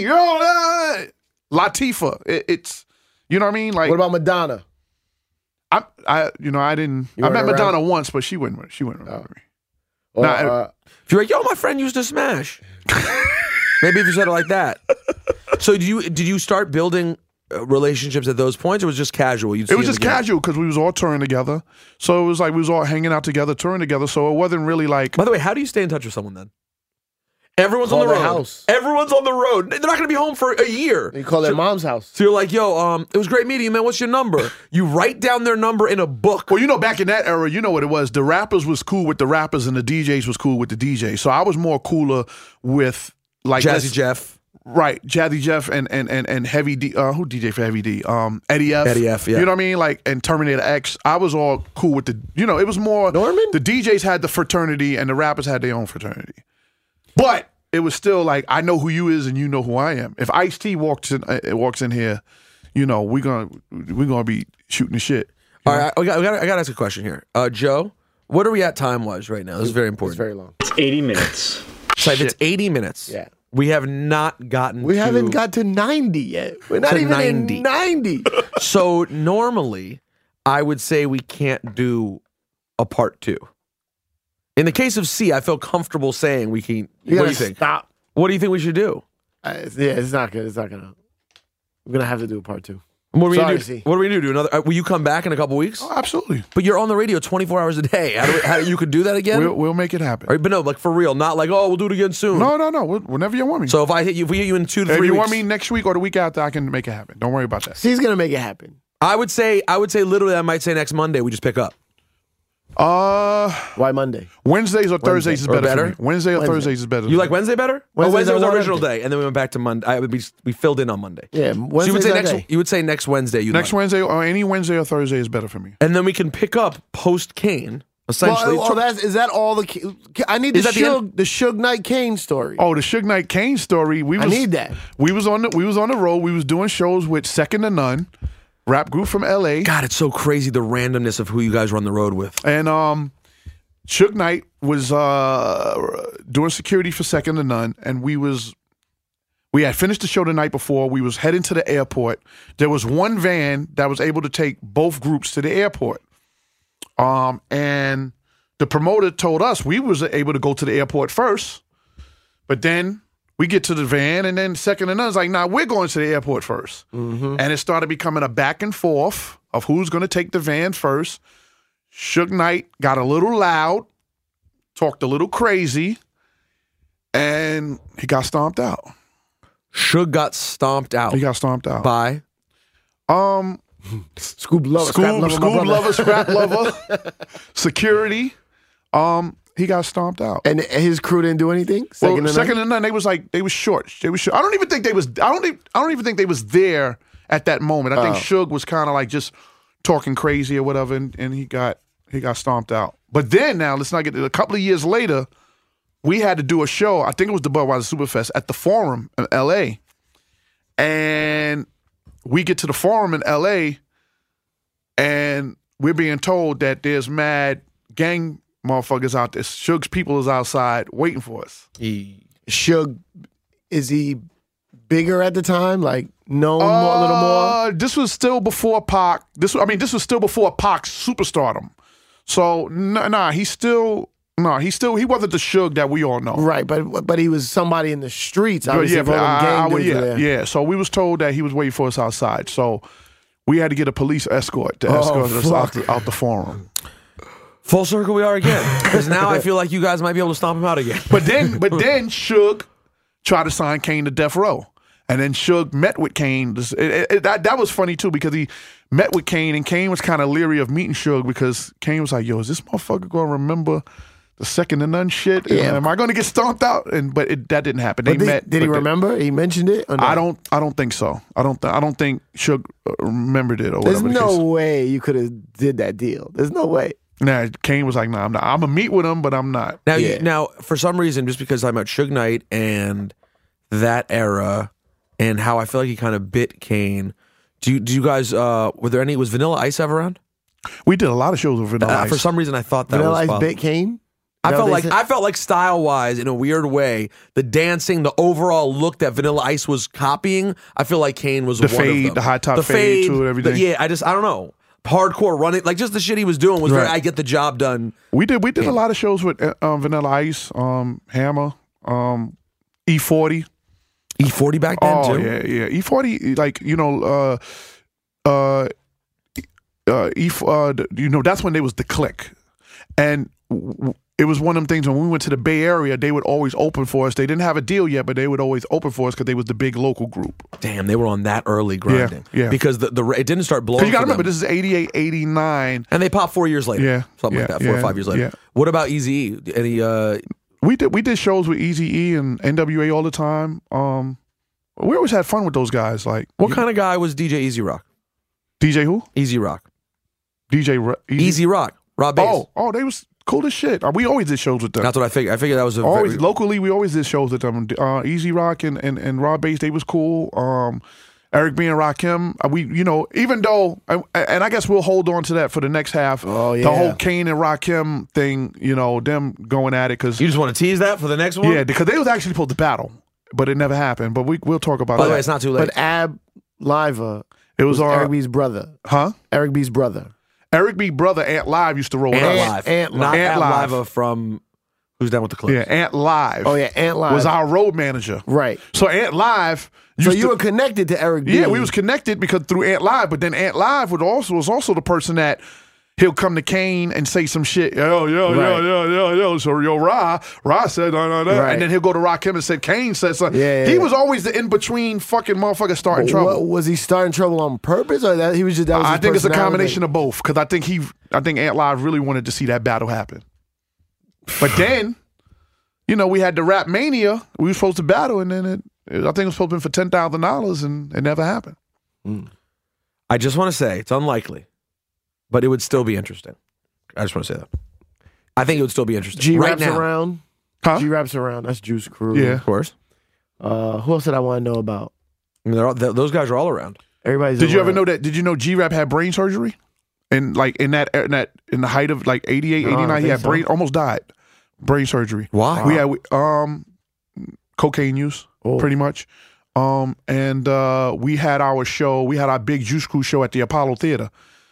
Latifah. It's you know what I mean. Like What about Madonna? I didn't. You I met weren't Madonna around? once, but she wouldn't remember me. Or, Nah, If you're like, yo, my friend used to smash. Maybe if you said it like that. So did you start building relationships at those points, or was it just casual? You'd see It was him just again? casual because we was all touring together. So it was like we was all hanging out together, touring together. So it wasn't really like By the way, how do you stay in touch with someone then? Everyone's on Call the their road. house. Everyone's on the road. They're not going to be home for a year. you call their mom's house. So you're like, yo, it was great meeting you, man. What's your number? You write down their number in a book. Well, back in that era, you know what it was. The rappers was cool with the rappers, and the DJs was cool with the DJs. So I was more cooler with like Jazzy Jeff. right? Jazzy Jeff and Heavy D. Who DJ for Heavy D? Eddie F. Eddie F, yeah. You know what I mean? Like and Terminator X. I was all cool with the. It was more Norman? The DJs had the fraternity, and the rappers had their own fraternity. But it was still like I know who you is, and you know who I am. If Ice-T walks in here, we're gonna be shooting the shit. All right, I got to ask a question here. Joe, what are we at time-wise right now? This is very It's important. very long. It's 80 minutes. So if it's 80 minutes, Yeah. we have not gotten We to... haven't got to 90 yet. We're not To even 90. in 90. So normally, I would say we can't do a part 2. In the case of C, I feel comfortable saying we can. You What do gotta you think? stop. What do you think we should do? It's not good. It's not gonna. We're gonna have to do a part 2. What are we Sorry, gonna do? C. What are we gonna do? Another? Will you come back in a couple weeks? Oh, absolutely. But you're on the radio 24 hours a day. How you could do that again? We'll make it happen. All right, but no, like for real, not like we'll do it again soon. No. Whenever you want me. So if we hit you in 2 to 3 if weeks, you want me next week or the week after, I can make it happen. Don't worry about that. He's gonna make it happen. I would say literally, I might say next Monday we just pick up. Why Monday? Wednesdays or Thursdays is Or better, better? for me. Wednesday or Wednesday. Thursdays is better. You like Wednesday better? Wednesday's Wednesday was our our original Wednesday. day, and then we went back to Monday. We filled in on Monday. Yeah, So you would Wednesday's say our next. day. You would say next Wednesday. next Wednesday or any Wednesday or Thursday is better for me. and then we can pick up post Kane. Essentially, Is that all the? I need the Is that the end? Suge Knight Kane story. Oh, the Suge Knight Kane story. I need that. We was on the road. We was doing shows with Second to None, rap group from LA, God, it's so crazy the randomness of who you guys were on the road with. and Suge Knight was doing security for Second to None, and we had finished the show the night before. We was heading to the airport. There was one van that was able to take both groups to the airport. And the promoter told us we was able to go to the airport first, but then we get to the van, and then Second to None's like, nah, we're going to the airport first. Mm-hmm. And it started becoming a back and forth of who's going to take the van first. Suge Knight got a little loud, talked a little crazy, and he got stomped out. Suge got stomped out He got stomped out. by Scoob Lover, Scrap Lover, my Scoob brother. lover, scrap lover, security. He got stomped out. And his crew didn't do anything. Second to to None, they was short. They was short. I don't even think they was there at that moment. I think Suge was kind of like just talking crazy or whatever, and he got stomped out. But then now let's not get to a couple of years later, we had to do a show. I think it was the Budweiser Superfest at the Forum in LA, and we get to the Forum in LA, and we're being told that there's mad gang motherfuckers out there. Suge's people is outside waiting for us. Suge, is he bigger at the time? Like known more, a little more? This was still before Pac. This was still before Pac's superstardom. So he wasn't the Suge that we all know. Right, but he was somebody in the streets. Obviously, if all them gang dudes were there. yeah. So we was told that he was waiting for us outside. So we had to get a police escort to escort us out the Forum. full circle. We are again because now I feel like you guys might be able to stomp him out again. But then Suge tried to sign Kane to Death Row. And then Suge met with Kane. That was funny, too, because he met with Kane, and Kane was kind of leery of meeting Suge because Kane was like, yo, is this motherfucker going to remember the second to none shit. Yeah. Am I going to get stomped out? But that didn't happen. They But met. did he but remember? He mentioned it? Or no? I don't think so. I don't think Suge remembered it or There's whatever. no way you could have did that deal. There's no way. Nah, Kane was like, nah, I'm not. I'm gonna meet with him, but I'm not. Now, Yeah. now, for some reason, just because I'm at Suge Knight and that era, and how I feel like he kind of bit Kane. Do you guys? Were there any? Was Vanilla Ice ever around? We did a lot of shows with Vanilla Ice. For some reason, I thought that Vanilla was Ice possible. bit Kane? I Is that felt what like they said? I felt like style wise, in a weird way, the dancing, the overall look that Vanilla Ice was copying. I feel like Kane was The one of fade, them. the high top fade to it, everything. Yeah, I don't know. Hardcore running, like just the shit he was doing was very. Right. I get the job done. We did a lot of shows with Vanilla Ice, Hammer, E40. E40 back then Oh too. yeah. E40, like that's when they was the Click, and it was one of them things when we went to the Bay Area, they would always open for us. They didn't have a deal yet, but they would always open for us because they was the big local group. Damn, they were on that early grinding. Yeah. Because the it didn't start blowing. Because you got to for remember, them. this is 88, 89. And they popped 4 years later. Yeah, Something like yeah, that. 4 or yeah, 5 years later. yeah. What about Eazy-E? Any We did shows with Eazy-E and NWA all the time. We always had fun with those guys. Like, what kind of guy was DJ Easy Rock? DJ who? Easy Rock. Easy Rock. Rob Bass. Oh, they was cool as shit. We always did shows with them. That's what I figured. I figured that was a Always very, locally, we always did shows with them. Easy Rock and Rob Bass, they was cool. Eric B and Rakim, even though, and I guess we'll hold on to that for the next half. Oh, yeah. The whole Kane and Rakim thing, them going at it because You just want to tease that for the next one? yeah, because they was actually supposed to battle, but it never happened. But we'll talk about By the that. way, it's not too late. But Ab Liva It was Eric B's brother. huh? Eric B's brother. Eric B brother Ant Live used to roll Ant it up. Live. Ant Not Live. Ant Live. Live from Who's Down with the Clips. Yeah, Ant Live. Oh, yeah, Ant Live. was our road manager. Right. So Ant Live. So used you to- were connected to Eric B. Yeah, we was connected because through Ant Live, but then Ant Live was also the person that he'll come to Kane and say some shit. Yo. So Ra said no. Right. And then he'll go to Rakim and said Kane said something. Yeah. He was always the in between fucking motherfucker starting trouble. What, was he starting trouble on purpose, or that he was just? That was I his think it's a personality? combination of both because I think Ant Live really wanted to see that battle happen. But then, we had the Rap Mania. We were supposed to battle, and then I think it was supposed to be for $10,000, and it never happened. I just want to say it's unlikely, but it would still be interesting. I just want to say that. I think it would still be interesting. G right Raps now. around. Huh? G Raps around. That's Juice Crew. Yeah. Of course. Who else did I want to know about? I mean, those guys are all around. Everybody's. Did you ever around. know that? Did you know G-Rap had brain surgery? And like in the height of like 88, No, I don't 89, he think had so. almost died. Brain surgery. Why? We had cocaine use, Oh. pretty much. And we had our show, we had our big Juice Crew show at the Apollo Theater.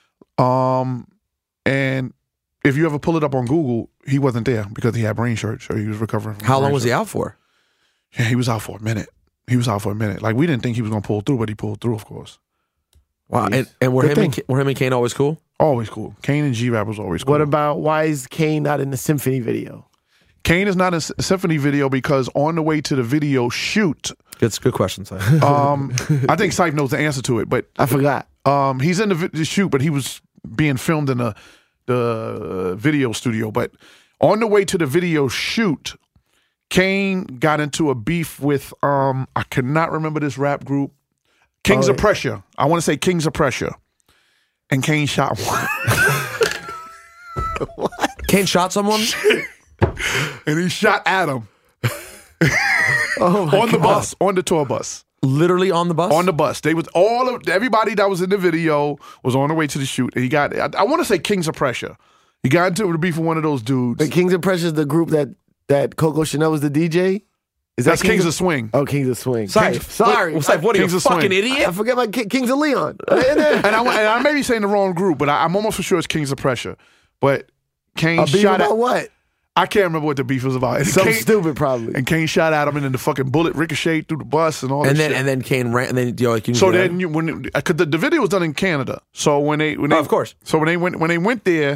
And if you ever pull it up on Google, he wasn't there because he had brain surgery. He was recovering from How long brain was he surgery. out for? Yeah, he was out for a minute. Like we didn't think he was gonna pull through, but he pulled through, of course. Wow. And were Good him and Kane always cool? Always cool. Kane and G-Rap was always cool. What about why is Kane not in the Symphony video? Kane is not in a symphony video because on the way to the video shoot, It's a good question, Si. I think Sype knows the answer to it, but I forgot. he's in the shoot, but he was being filmed in the video studio. But on the way to the video shoot, Kane got into a beef with I cannot remember this rap group, Kings of Pressure. I want to say Kings of Pressure, and Kane shot one. Kane shot someone? And he shot Adam Oh my on the bus, on the tour bus. Literally on the bus? On the bus. They was everybody that was in the video was on the way to the shoot. And he got, I want to say Kings of Pressure. He got into a beef with one of those dudes. The Kings of Pressure is the group that Coco Chanel was the DJ. Is That's Kings of Swing. Oh, Kings of Swing. Sype. Sorry. Sype, what are you, Kings a of Swing. fucking idiot? I forget my Kings of Leon. And I may be saying the wrong group, but I'm almost for sure it's Kings of Pressure. But Kane A beef shot about at, what? I can't remember what the beef was about. And Something Kane- stupid, probably. And Kane shot at him, and then the fucking bullet ricocheted through the bus and all that shit. And then Kane ran, and then So then, because the video was done in Canada, so when they, of course. so when they went there,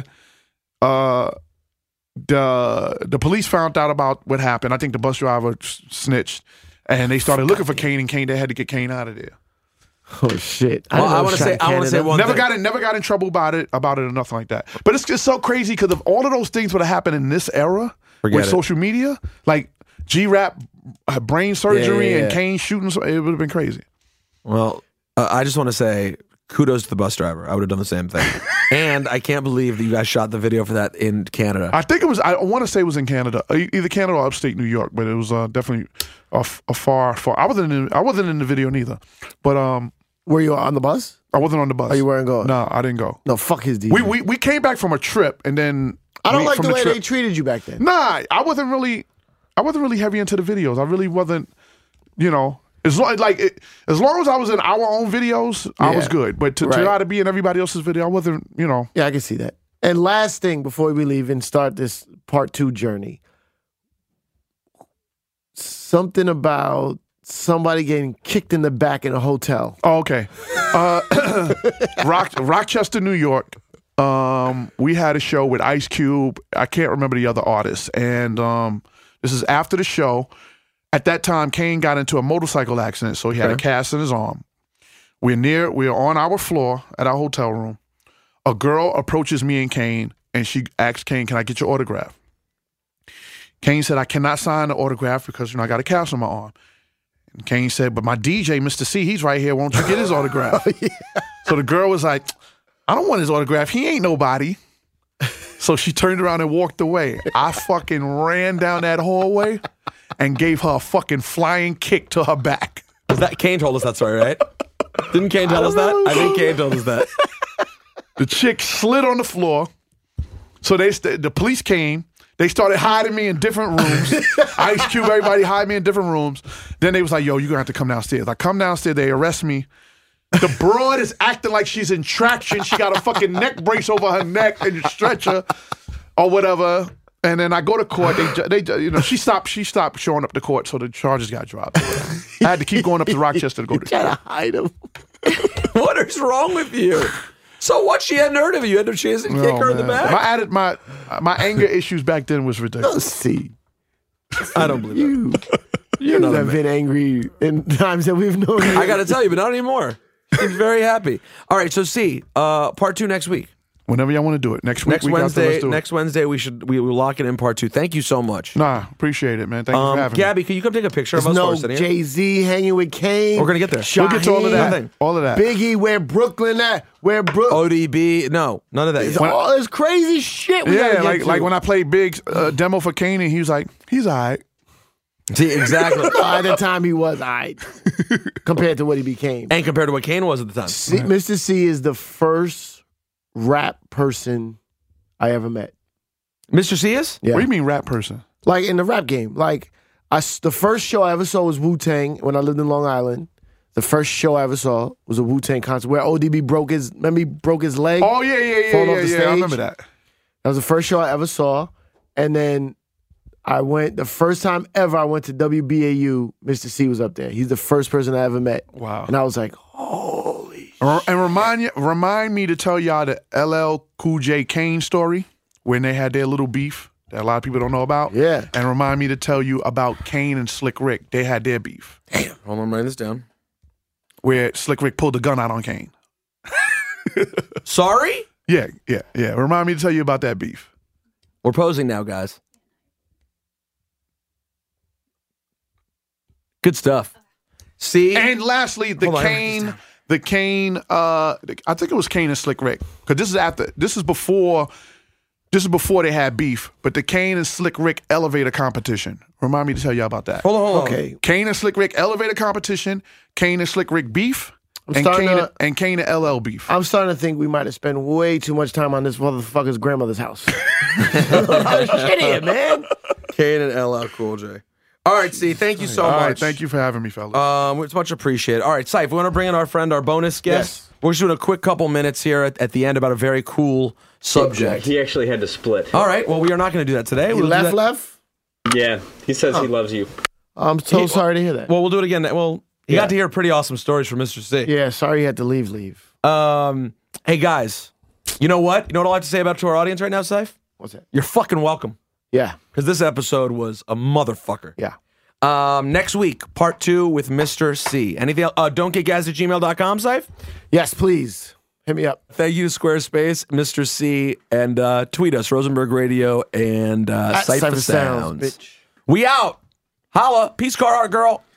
the police found out about what happened. I think the bus driver snitched, and they started looking for Kane. And Kane, they had to get Kane out of there. Oh shit! Well, I want to say one Never thing. got in trouble about it or nothing like that. But it's just so crazy because if all of those things would have happened in this era, Forget with it. social media, like G-Rap brain surgery Yeah. and Kane shooting, it would have been crazy. Well, I just want to say kudos to the bus driver. I would have done the same thing. And I can't believe that you guys shot the video for that in Canada. I think it was. I want to say it was in Canada, either Canada or upstate New York, but it was definitely a far. I wasn't in the video neither, but Were you on the bus? I wasn't on the bus. Oh, you weren't going? No, I didn't go. No, fuck his DJ. We came back from a trip, and then I don't like from the way trip- they treated you back then. Nah, I wasn't really heavy into the videos. I really wasn't. As long as I was in our own videos, I was Yeah. good. But to Right. try to be in everybody else's video, I wasn't. Yeah, I can see that. And last thing before we leave and start this part 2 journey. Something about somebody getting kicked in the back in a hotel. Oh, okay. Rochester, New York. We had a show with Ice Cube. I can't remember the other artists. And this is after the show. At that time, Kane got into a motorcycle accident, so he had a cast in his arm. We're on our floor at our hotel room. A girl approaches me and Kane, and she asks Kane, "Can I get your autograph?" Kane said, "I cannot sign the autograph because I got a cast on my arm." And Kane said, "But my DJ, Mr. C, he's right here. Won't you get his autograph?" So the girl was like, "I don't want his autograph. He ain't nobody." So she turned around and walked away. I fucking ran down that hallway and gave her a fucking flying kick to her back. Is that Kane told us that story, right? Didn't Kane tell us that? I think Kane told us that. The chick slid on the floor. So the police came. They started hiding me in different rooms. Ice Cube, everybody hide me in different rooms. Then they was like, "Yo, you're going to have to come downstairs." I come downstairs. They arrest me. The broad is acting like she's in traction. She got a fucking neck brace over her neck and a stretcher or whatever. And then I go to court. She stopped showing up to court, so the charges got dropped. I had to keep going up to Rochester to go to Try to hide him. What is wrong with you? So what? She hadn't heard of you. You had no chance to kick her in the back. My anger issues back then was ridiculous. Let's see. I don't believe that. You not a have been angry in times that we've known you. I got to tell you, but not anymore. She's very happy. All right, so C, part 2 next week. Whenever y'all want to do it. Next week. Next Wednesday, we will lock it in part 2. Thank you so much. Nah, appreciate it, man. Thank you for having Gabby, can you come take a picture of us no for us sitting here? Jay-Z hanging with Kane. We're gonna get there. We'll get to all of that. Nothing. All of that. Biggie, where Brooklyn at? Where Brooklyn? ODB, no, none of that. It's all this crazy shit we Yeah, gotta get like to. when I played Big's demo for Kane, and he was like, "He's all right." See, exactly. At the time, he was aight compared to what he became. And compared to what Kane was at the time. Mr. C is the first rap person I ever met. Mr. C is? Yeah. What do you mean, rap person? Like in the rap game. Like the first show I ever saw was Wu-Tang when I lived in Long Island. The first show I ever saw was a Wu-Tang concert where ODB broke his leg. Oh yeah. Fall off the I stage. remember that. That was the first show I ever saw. And then the first time ever I went to WBAU, Mr. C was up there. He's the first person I ever met. Wow. And I was like, holy shit. And remind me to tell y'all the LL Cool J Kane story when they had their little beef that a lot of people don't know about. Yeah. And remind me to tell you about Kane and Slick Rick. They had their beef Hold on, I'm writing this down. where Slick Rick pulled the gun out on Kane. Sorry? Yeah. Remind me to tell you about that beef. We're posing now, guys. Good stuff. See? And lastly, Hold on, I think it was Kane and Slick Rick. Because this is before they had beef, but the Kane and Slick Rick elevator competition. Remind me to tell y'all about that. Hold on. Okay. Kane and Slick Rick elevator competition, Kane and Slick Rick beef, and starting Kane and LL beef. I'm starting to think we might have spent way too much time on this motherfucker's grandmother's house. Shit here, man. Kane and LL Cool J. All right, C, thank you so much. All right, thank you for having me, fellas. It's much appreciated. All right, Syfe, we want to bring in our friend, our bonus guest. Yes. We're just doing a quick couple minutes here at the end about a very cool subject. He actually had to split. All right, well, we are not going to do that today. He We'll do that- left? Yeah, he says he loves you. I'm so sorry to hear that. Well, we'll do it again. Well, you got to hear pretty awesome stories from Mr. C. Yeah, sorry you had to leave. Hey, guys, you know what? You know what I'd like to say about to our audience right now, Syfe? What's that? You're fucking welcome. Yeah. Because this episode was a motherfucker. Yeah. Next week, part 2 with Mr. C. Anything else? Don'tgetgas@gmail.com, Syfe? Yes, please. Hit me up. Thank you to Squarespace, Mr. C, and tweet us, Rosenberg Radio and At Cypher Cypher Sounds. Bitch. We out. Holla. Peace, Carhartt girl.